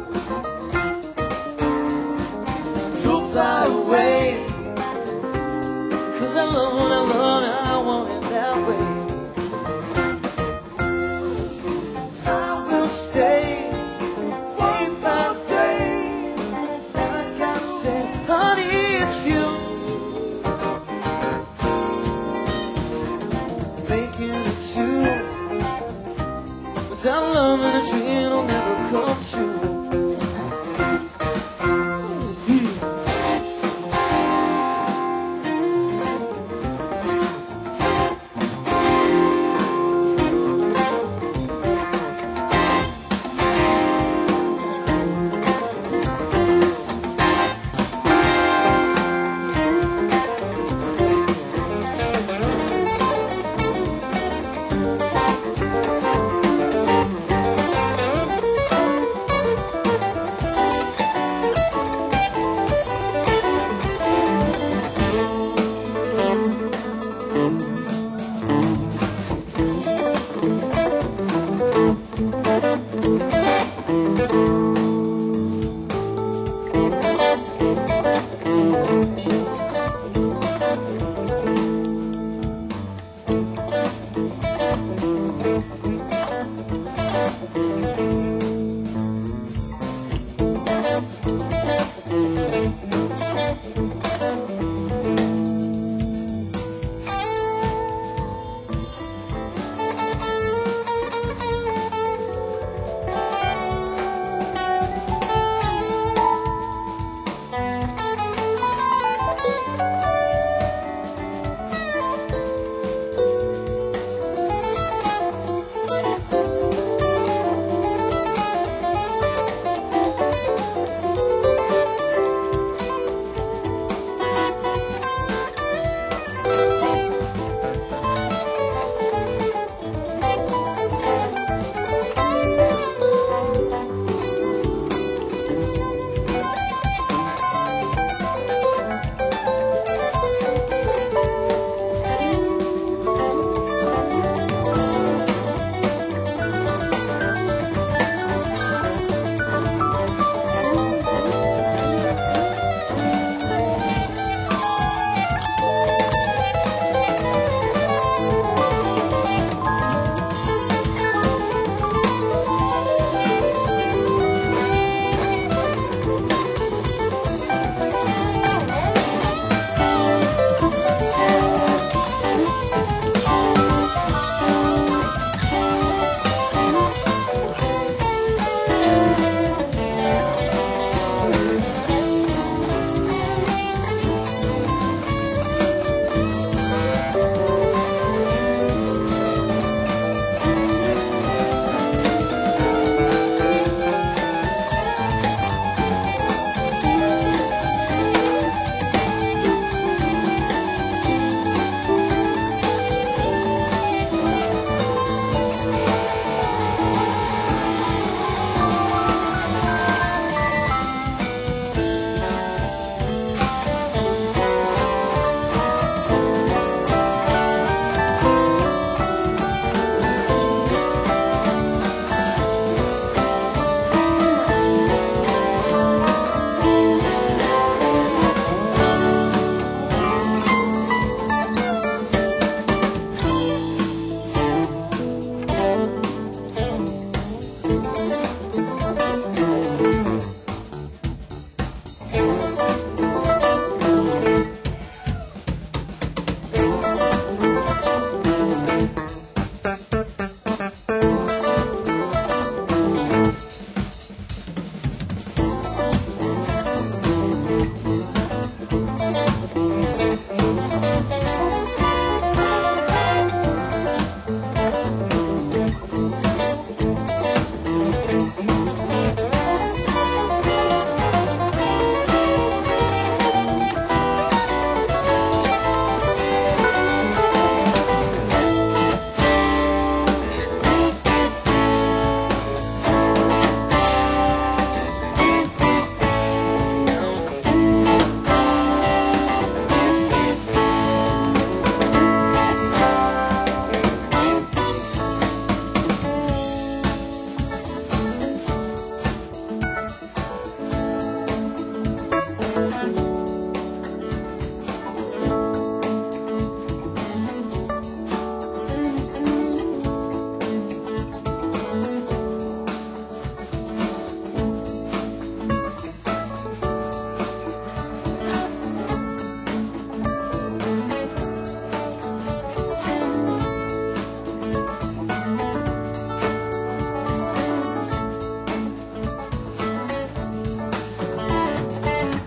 To fly away, 'cause I love what I love and I want it that way. I will stay day by day. Like I said, honey, it's you. Making it two. Without love and a dream, it'll never come true.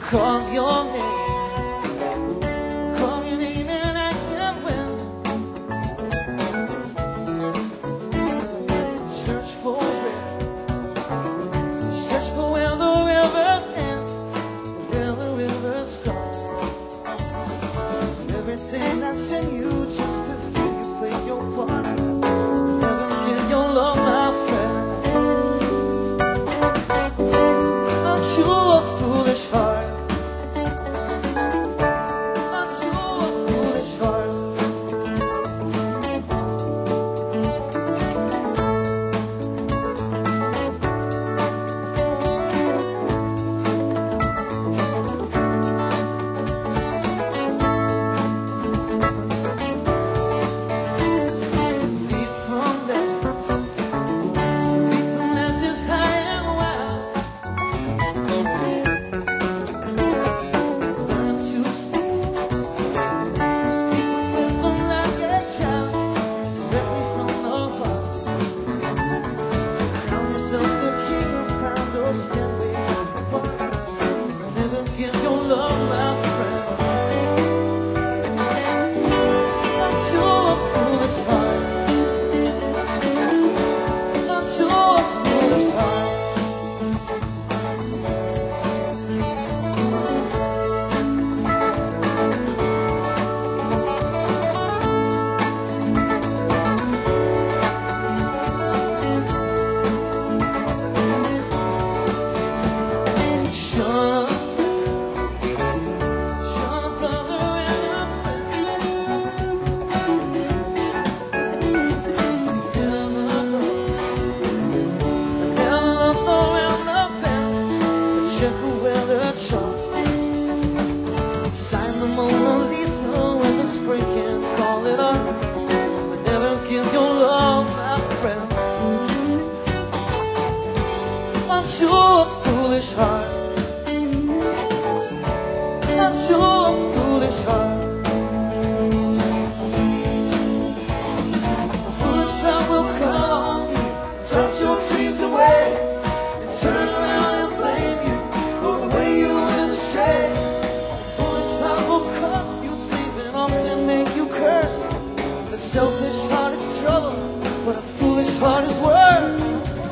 call your name, call your name and I said when. Search for where the rivers end, where the rivers start. Everything that's in you just to feel you play your part. Never give your love, my friend. Unto a foolish heart. Unto a foolish heart. Sign the Mona Lisa when the spring can call it up. But never give your love, my friend, unto a foolish heart. Unto a foolish heart. A foolish heart will call on you, touch your dreams away, and turn around and blame you for the way you went astray. A selfish heart is trouble, but a foolish heart is worth.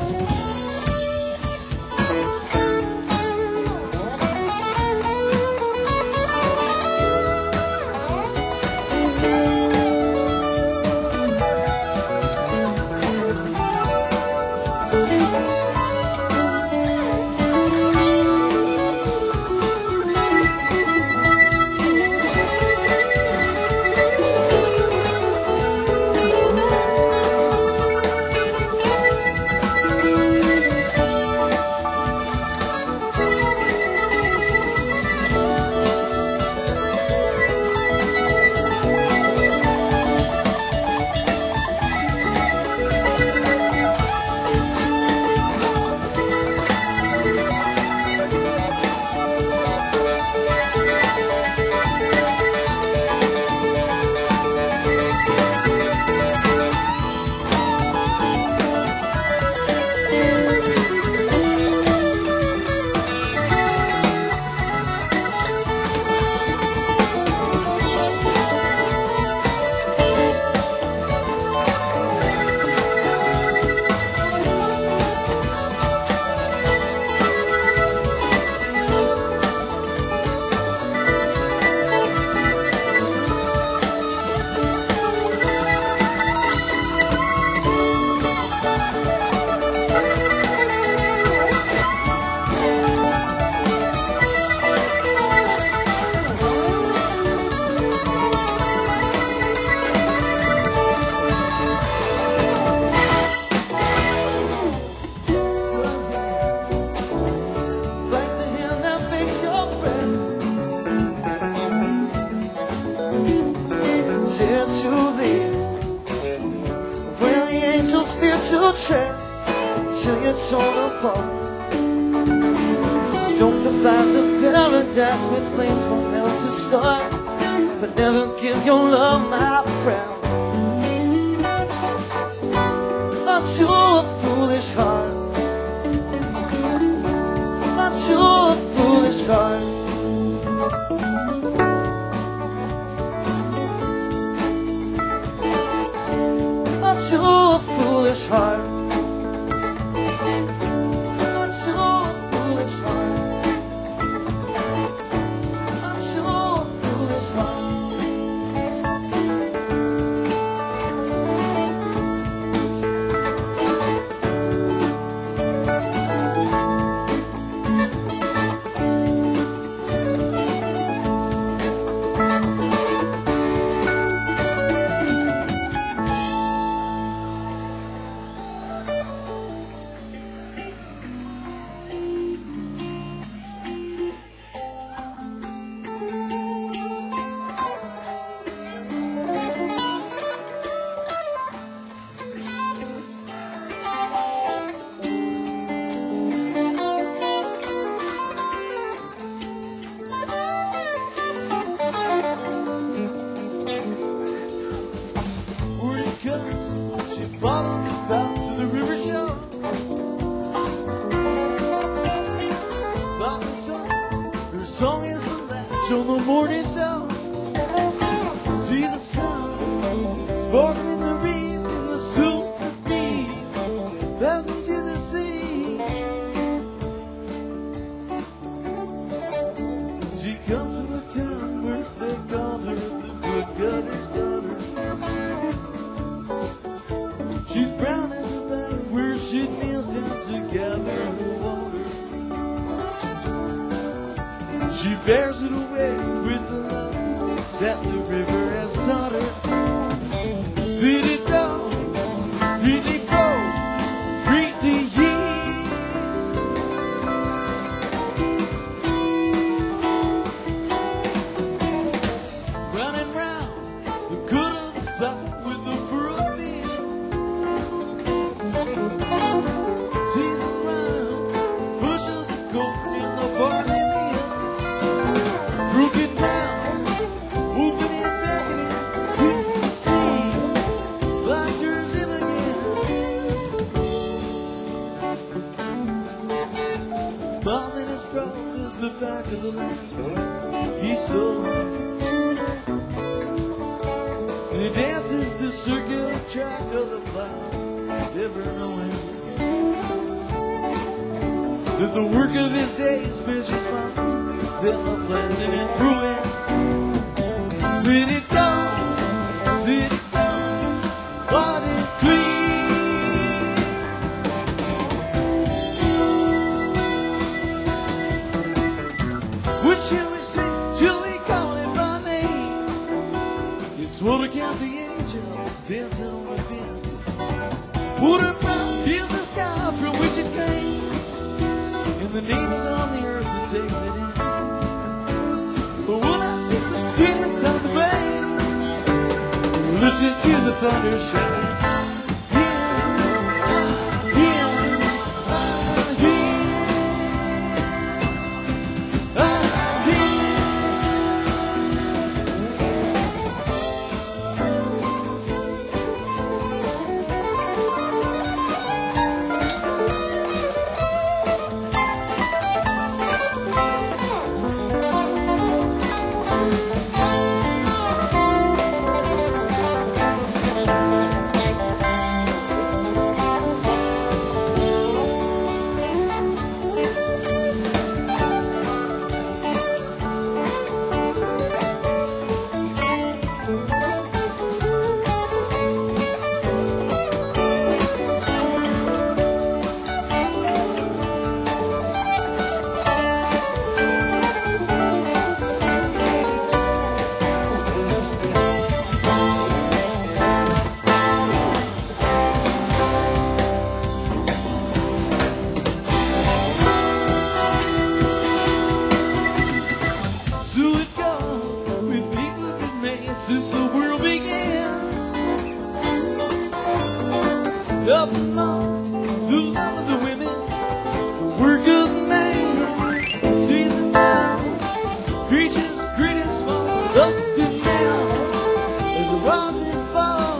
To tread till you're torn apart. Stoke the fires of paradise with flames from hell to start. But never give your love, my friend, unto a foolish heart. Unto a foolish heart. to a foolish heart. To a foolish heart. To a foolish heart. She followed him back to the river shore. About the sun, her song is the latch on the morning star. See the sun sparkling in the reeds in the silver beam, passing to the sea. She comes from a town where they called her the woodcutter's daughter. She's brown in the back where she kneels down to gather her water. She bears it away with the love that the river has taught her. Let it go, let it flow, greet the year. Round and round, the good of the plow with the fur of fear. Season round, bushels of corn in the barley meal. Broken ground, opening and begging it to the sea, like to live again. Bombing as broad as the back of the land. He's so hard. And he dances the circular track of the plow, never knowing that the work of his days measures my food, then the planting and brewing. Let it go, let it go, what is clean. What shall we say? Shall we call it by name? It's what I count the angels dancing on the bend. Water brown is the sky from which it came. And the name is on the earth that takes it in. But when I think it's still inside the bay, listen to the thunder shouting. Since the world began, up among the love of the women, the work of the man, season down, creatures great and small, up and down, as the rising fall.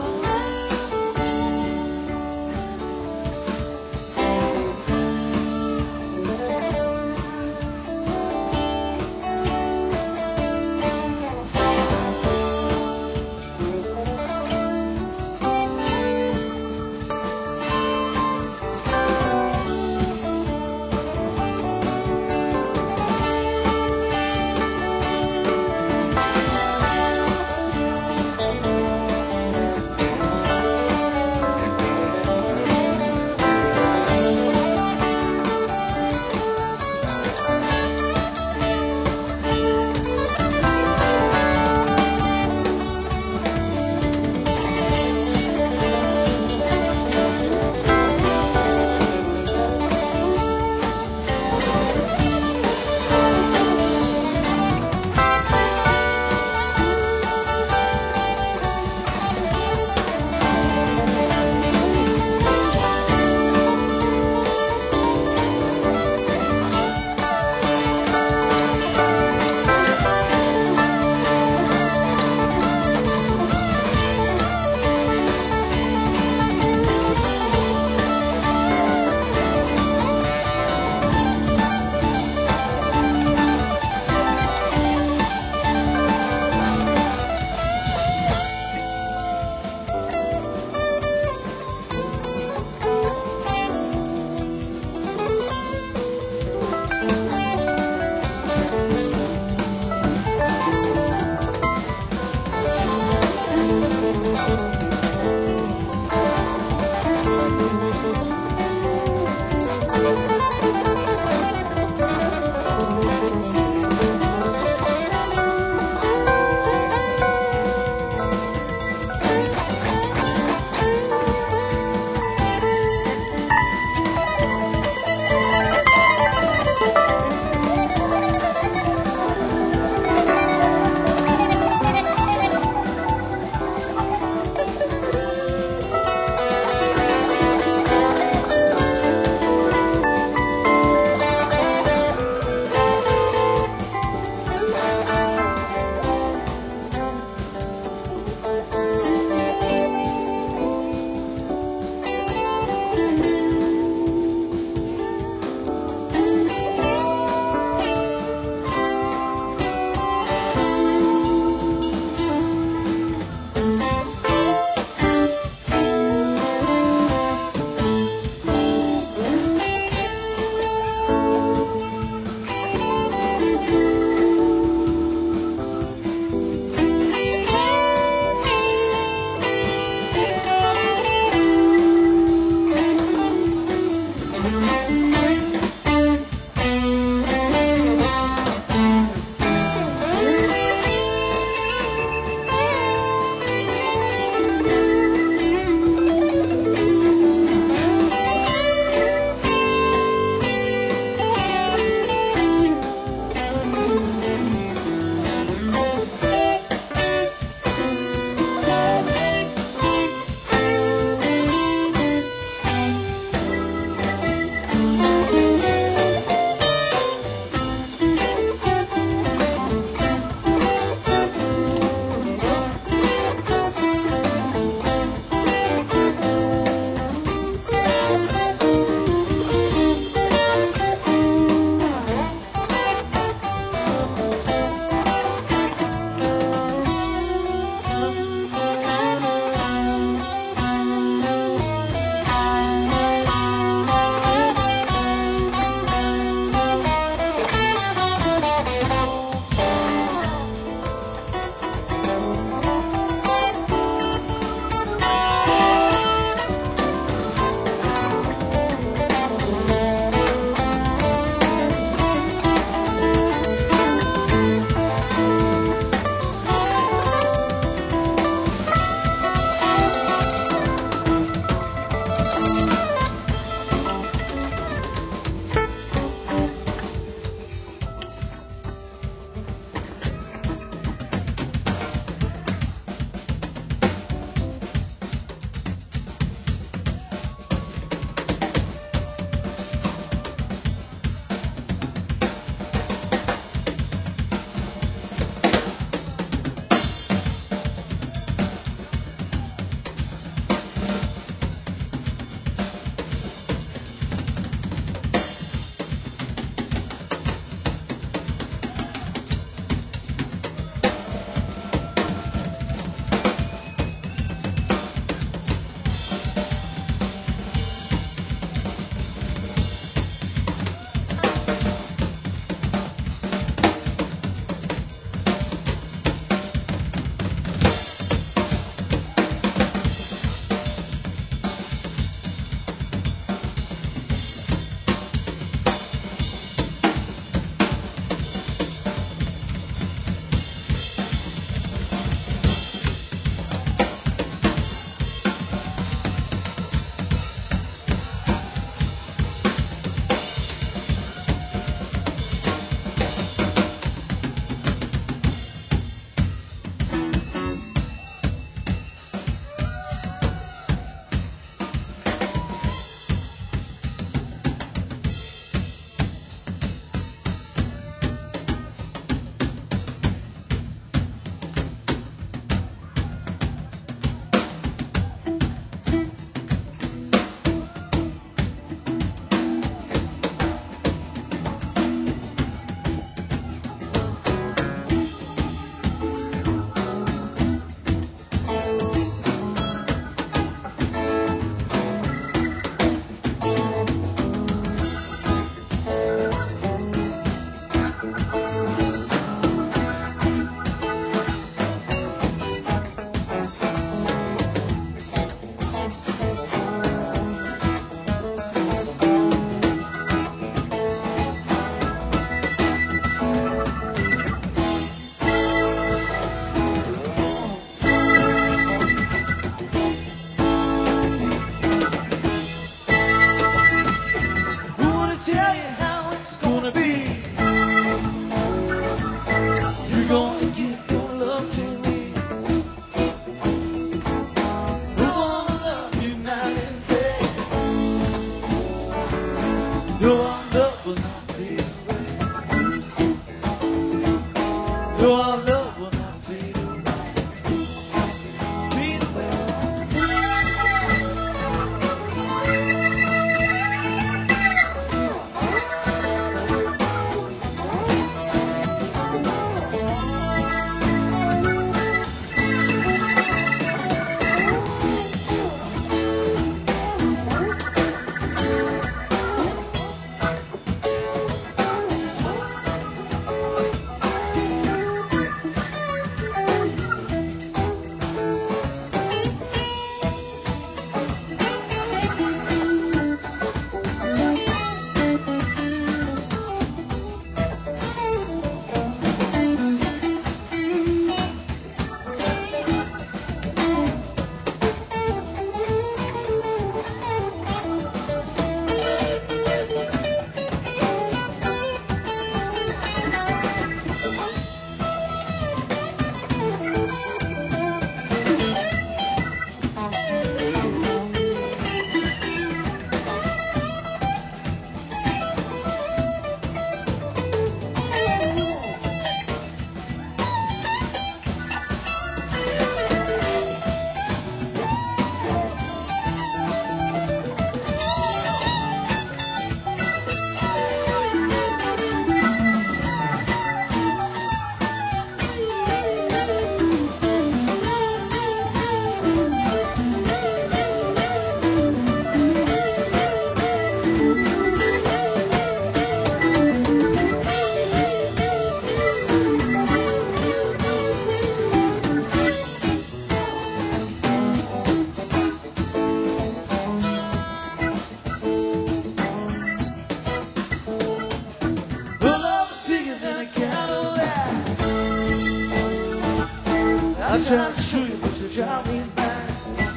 try to shoot you, but you drive me back.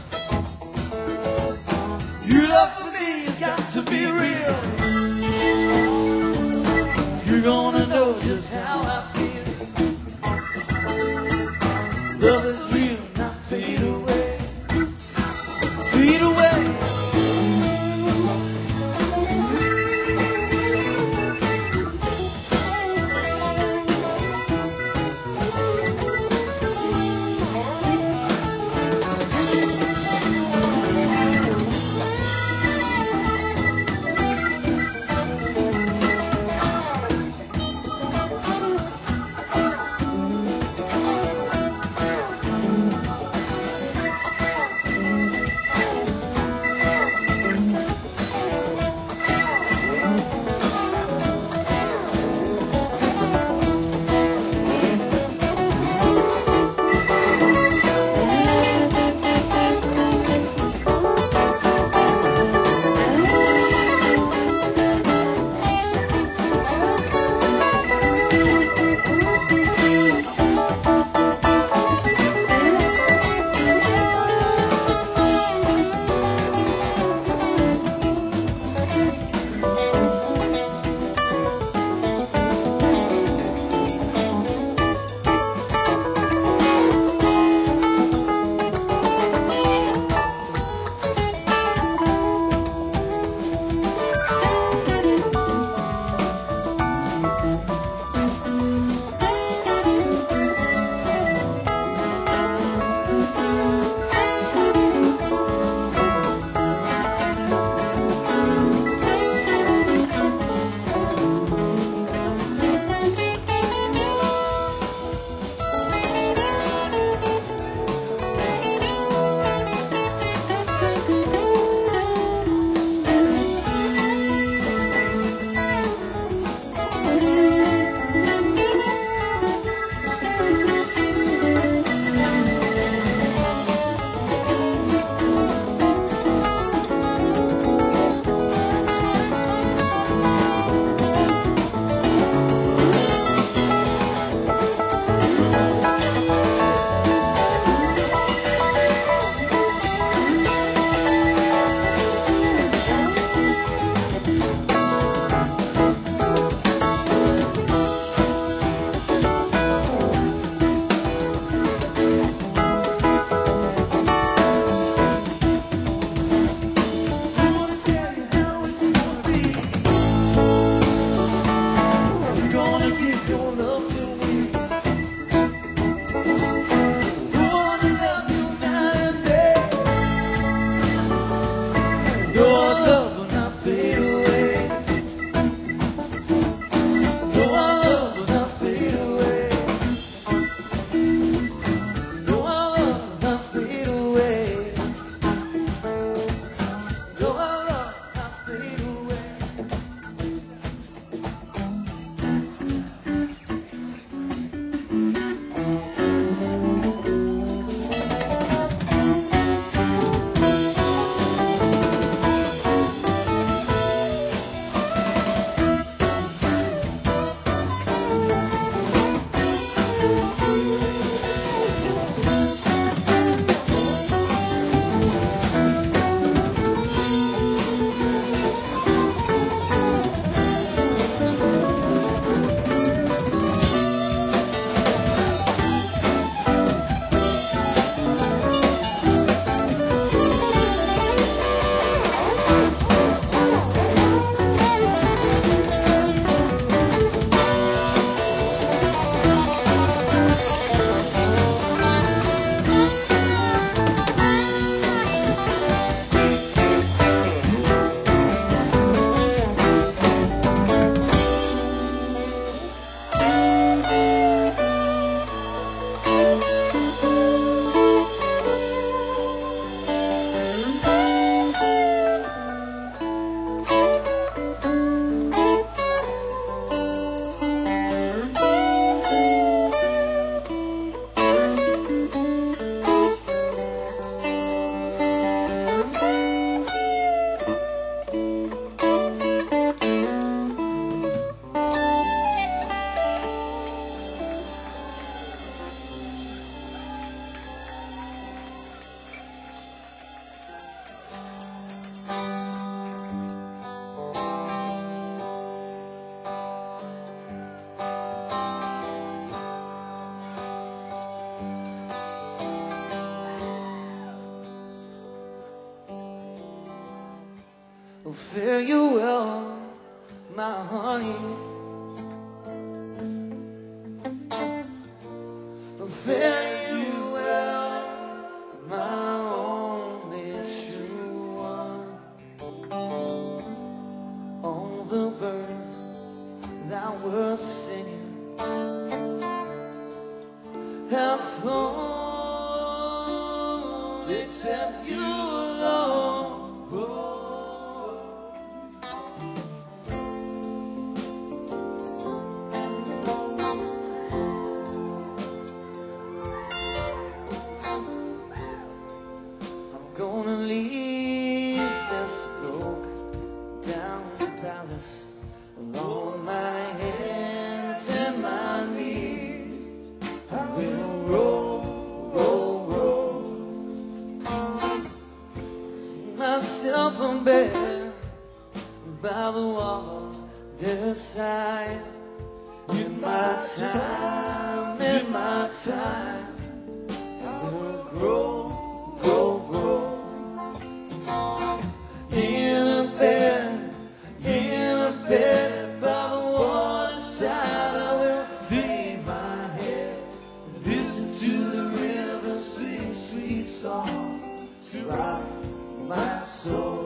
Your love for me has got to be real. You're gonna know just how I feel. Love is real, not fade away. Fade away. fare you well, my honey. Fare you well, my only true one. All the birds that were singing have flown except you alone. I'm gonna leave this broke down palace along my hands and my knees. I will roll, roll, roll, see myself in bed by the waterside. In my time, I will grow, grow, grow. In a bed by the waterside, I will lay my head, listen to the river sing sweet songs to rock my soul.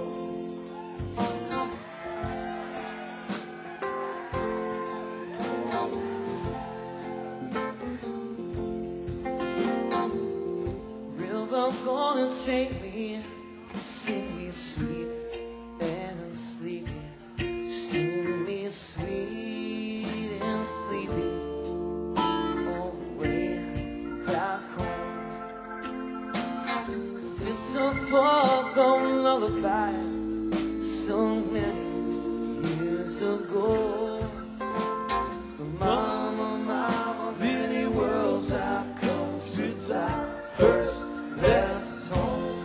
River gonna take me, sing me sweet and sleepy, sing me sweet and sleepy, all the way back home. 'Cause it's a foregone lullaby sung many years ago. But mama, mama, many worlds I've come since I first left home.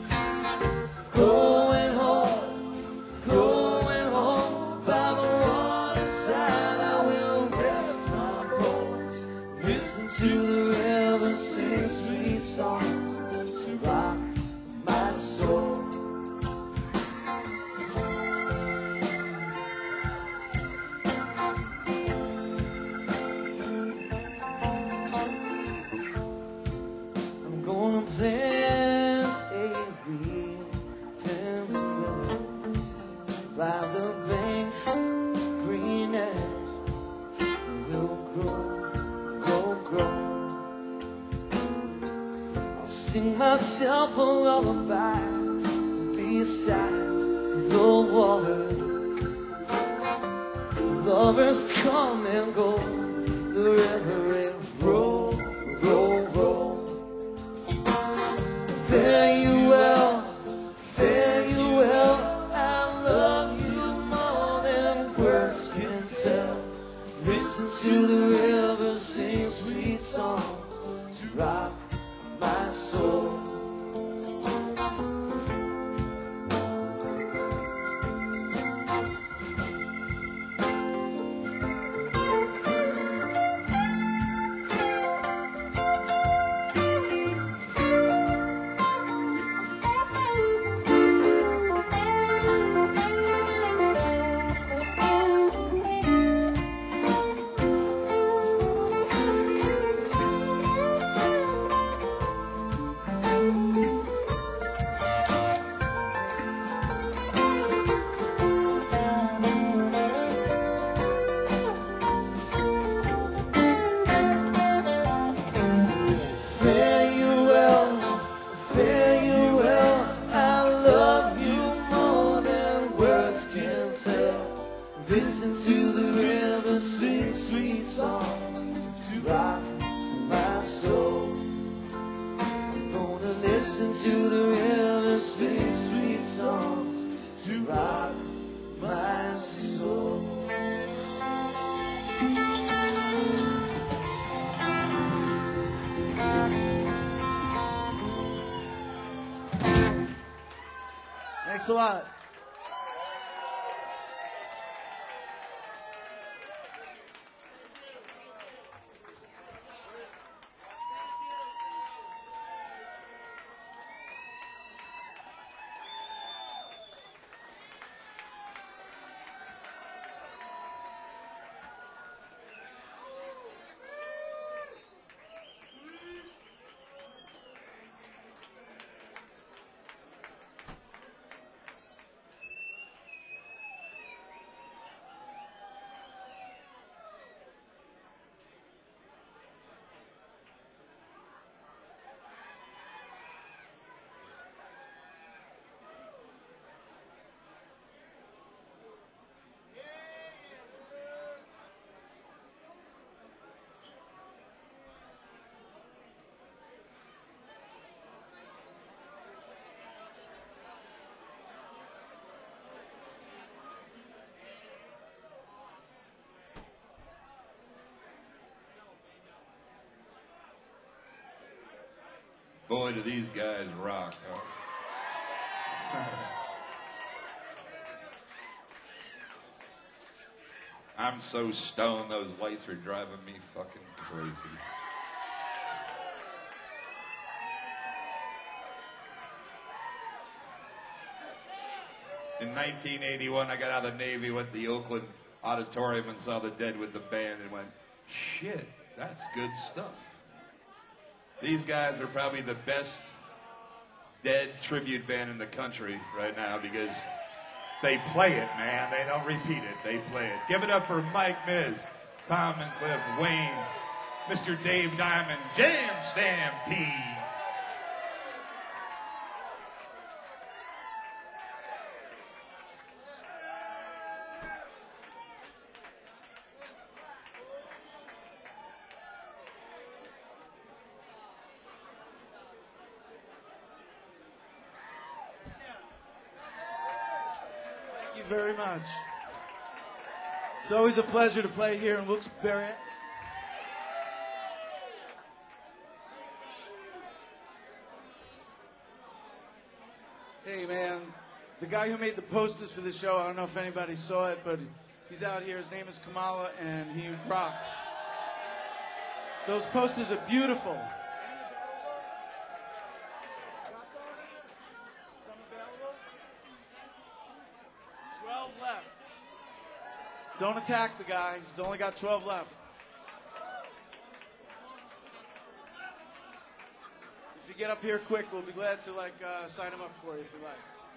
Going home by the waterside, I will rest my bones, listen to the river sing sweet songs to rock my soul. I'm gonna plant a weeping willow by the bank's green edge. It will grow, grow, grow. I'll sing myself a lullaby beside the water. Lovers come and go, the river it roll, roll, roll. Fare you well, fare you well. I love you more than words can tell. Listen to the river sing sweet songs to rock my soul. Fare you well, fare you well. I love you more than words can tell. Listen to the river sing sweet songs to rock my soul. I'm gonna listen to the river sing sweet songs to rock my soul. Thanks a lot. Boy, do these guys rock, huh? I'm so stoned, those lights are driving me fucking crazy. In 1981, I got out of the Navy, went to the Oakland Auditorium and saw the Dead with the band and went, shit, that's good stuff. These guys are probably the best Dead tribute band in the country right now because they play it, man. They don't repeat it. They play it. Give it up for Mike Miz, Tom and Cliff, Wayne, Mr. Dave Diamond, Jam Stampede. Thank you very much. It's always a pleasure to play here in Wilkes-Barre. Hey, man, the guy who made the posters for the show, I don't know if anybody saw it, but he's out here. His name is Kamala, and he rocks. Those posters are beautiful. Don't attack the guy. He's only got 12 left. If you get up here quick, we'll be glad to sign him up for you if you like.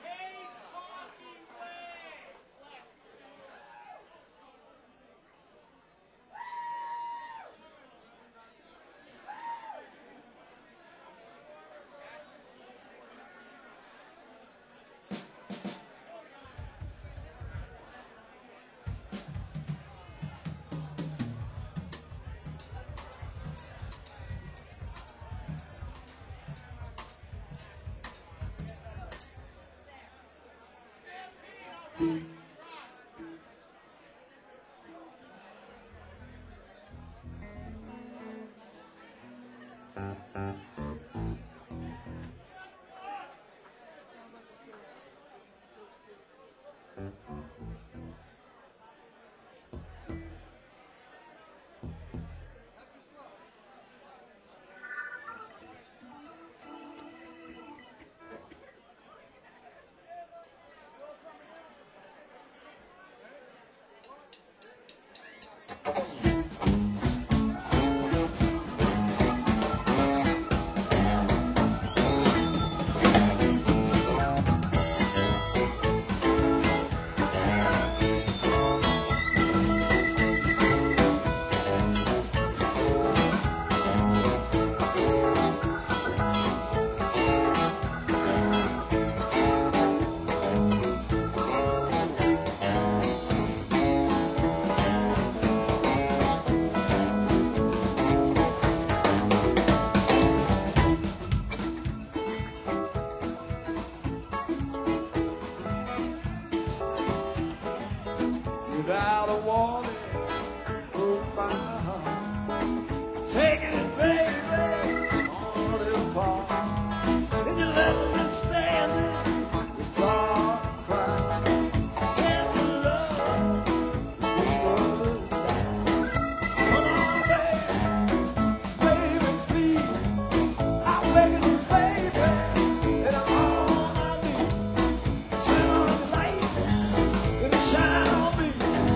Without a warning, broke my heart. Taking it, baby, torn it apart. And you left me standing with dark cry. Send your love, the world's down. Come on, baby, please. I'm begging you, baby, and I'm all I need. Turn on the light, let it shine on me.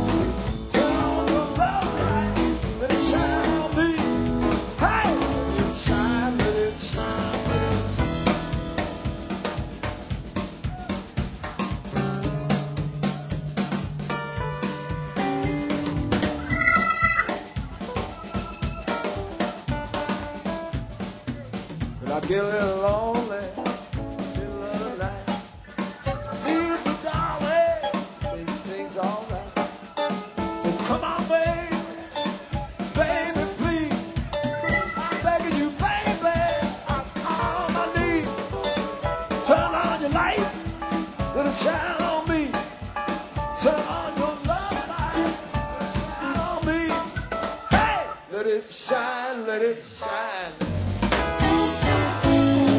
I get a little lonely, middle of the night. Feel so darling, make things alright. Well, come on, baby, baby, please. I'm begging you, baby, I'm on my knees. Turn on your light, let it shine on me. Turn on your love light, let it shine on me. Hey, let it shine, let it shine.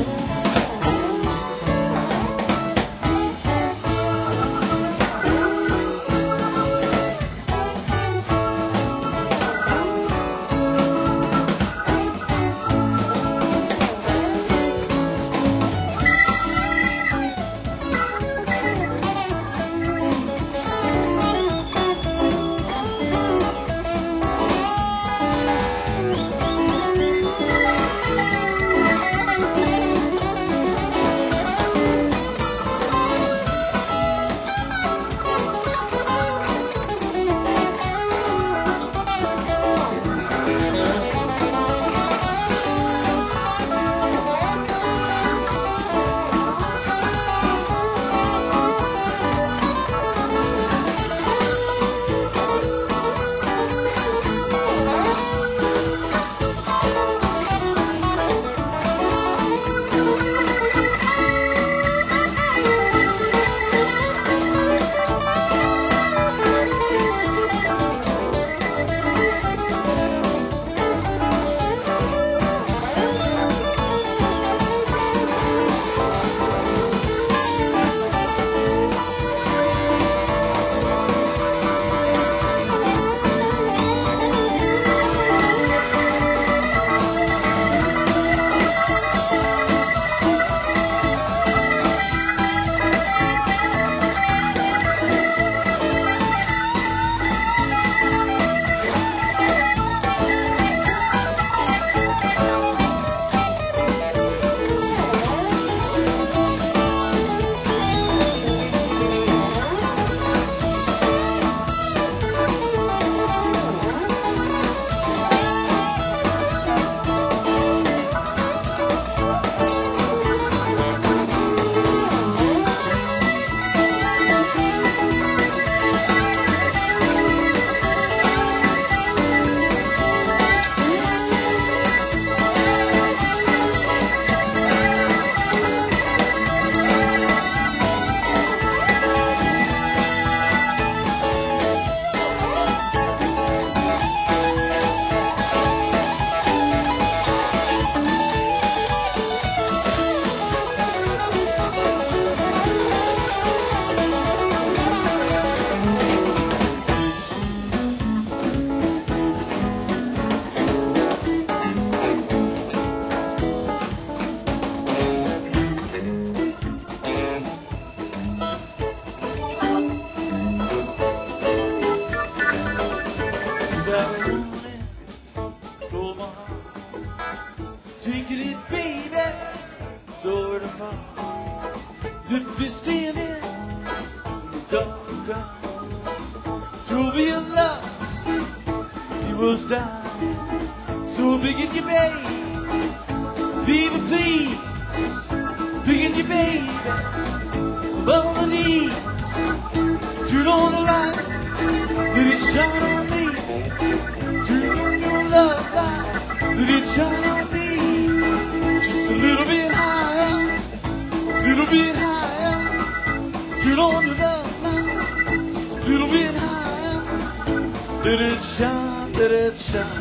You'd be standing in the dark. To be in love, he was dying. So begin your baby, baby please. Begin your baby, above my knees. Turn on the light, let it shine on me. Turn on your love light, let it shine on me. Just a little bit higher, little bit higher. Turn on your love light, just a little bit higher. Let it shine, let it shine.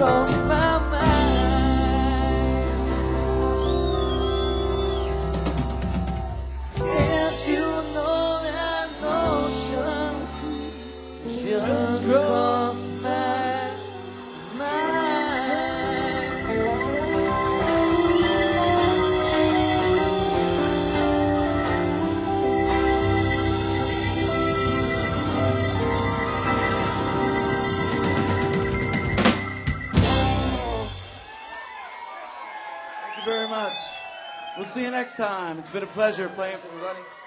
crossed my mind. Can't you know that notion just crossed my mind? Thank you very much. We'll see you next time. It's been a pleasure playing for everybody.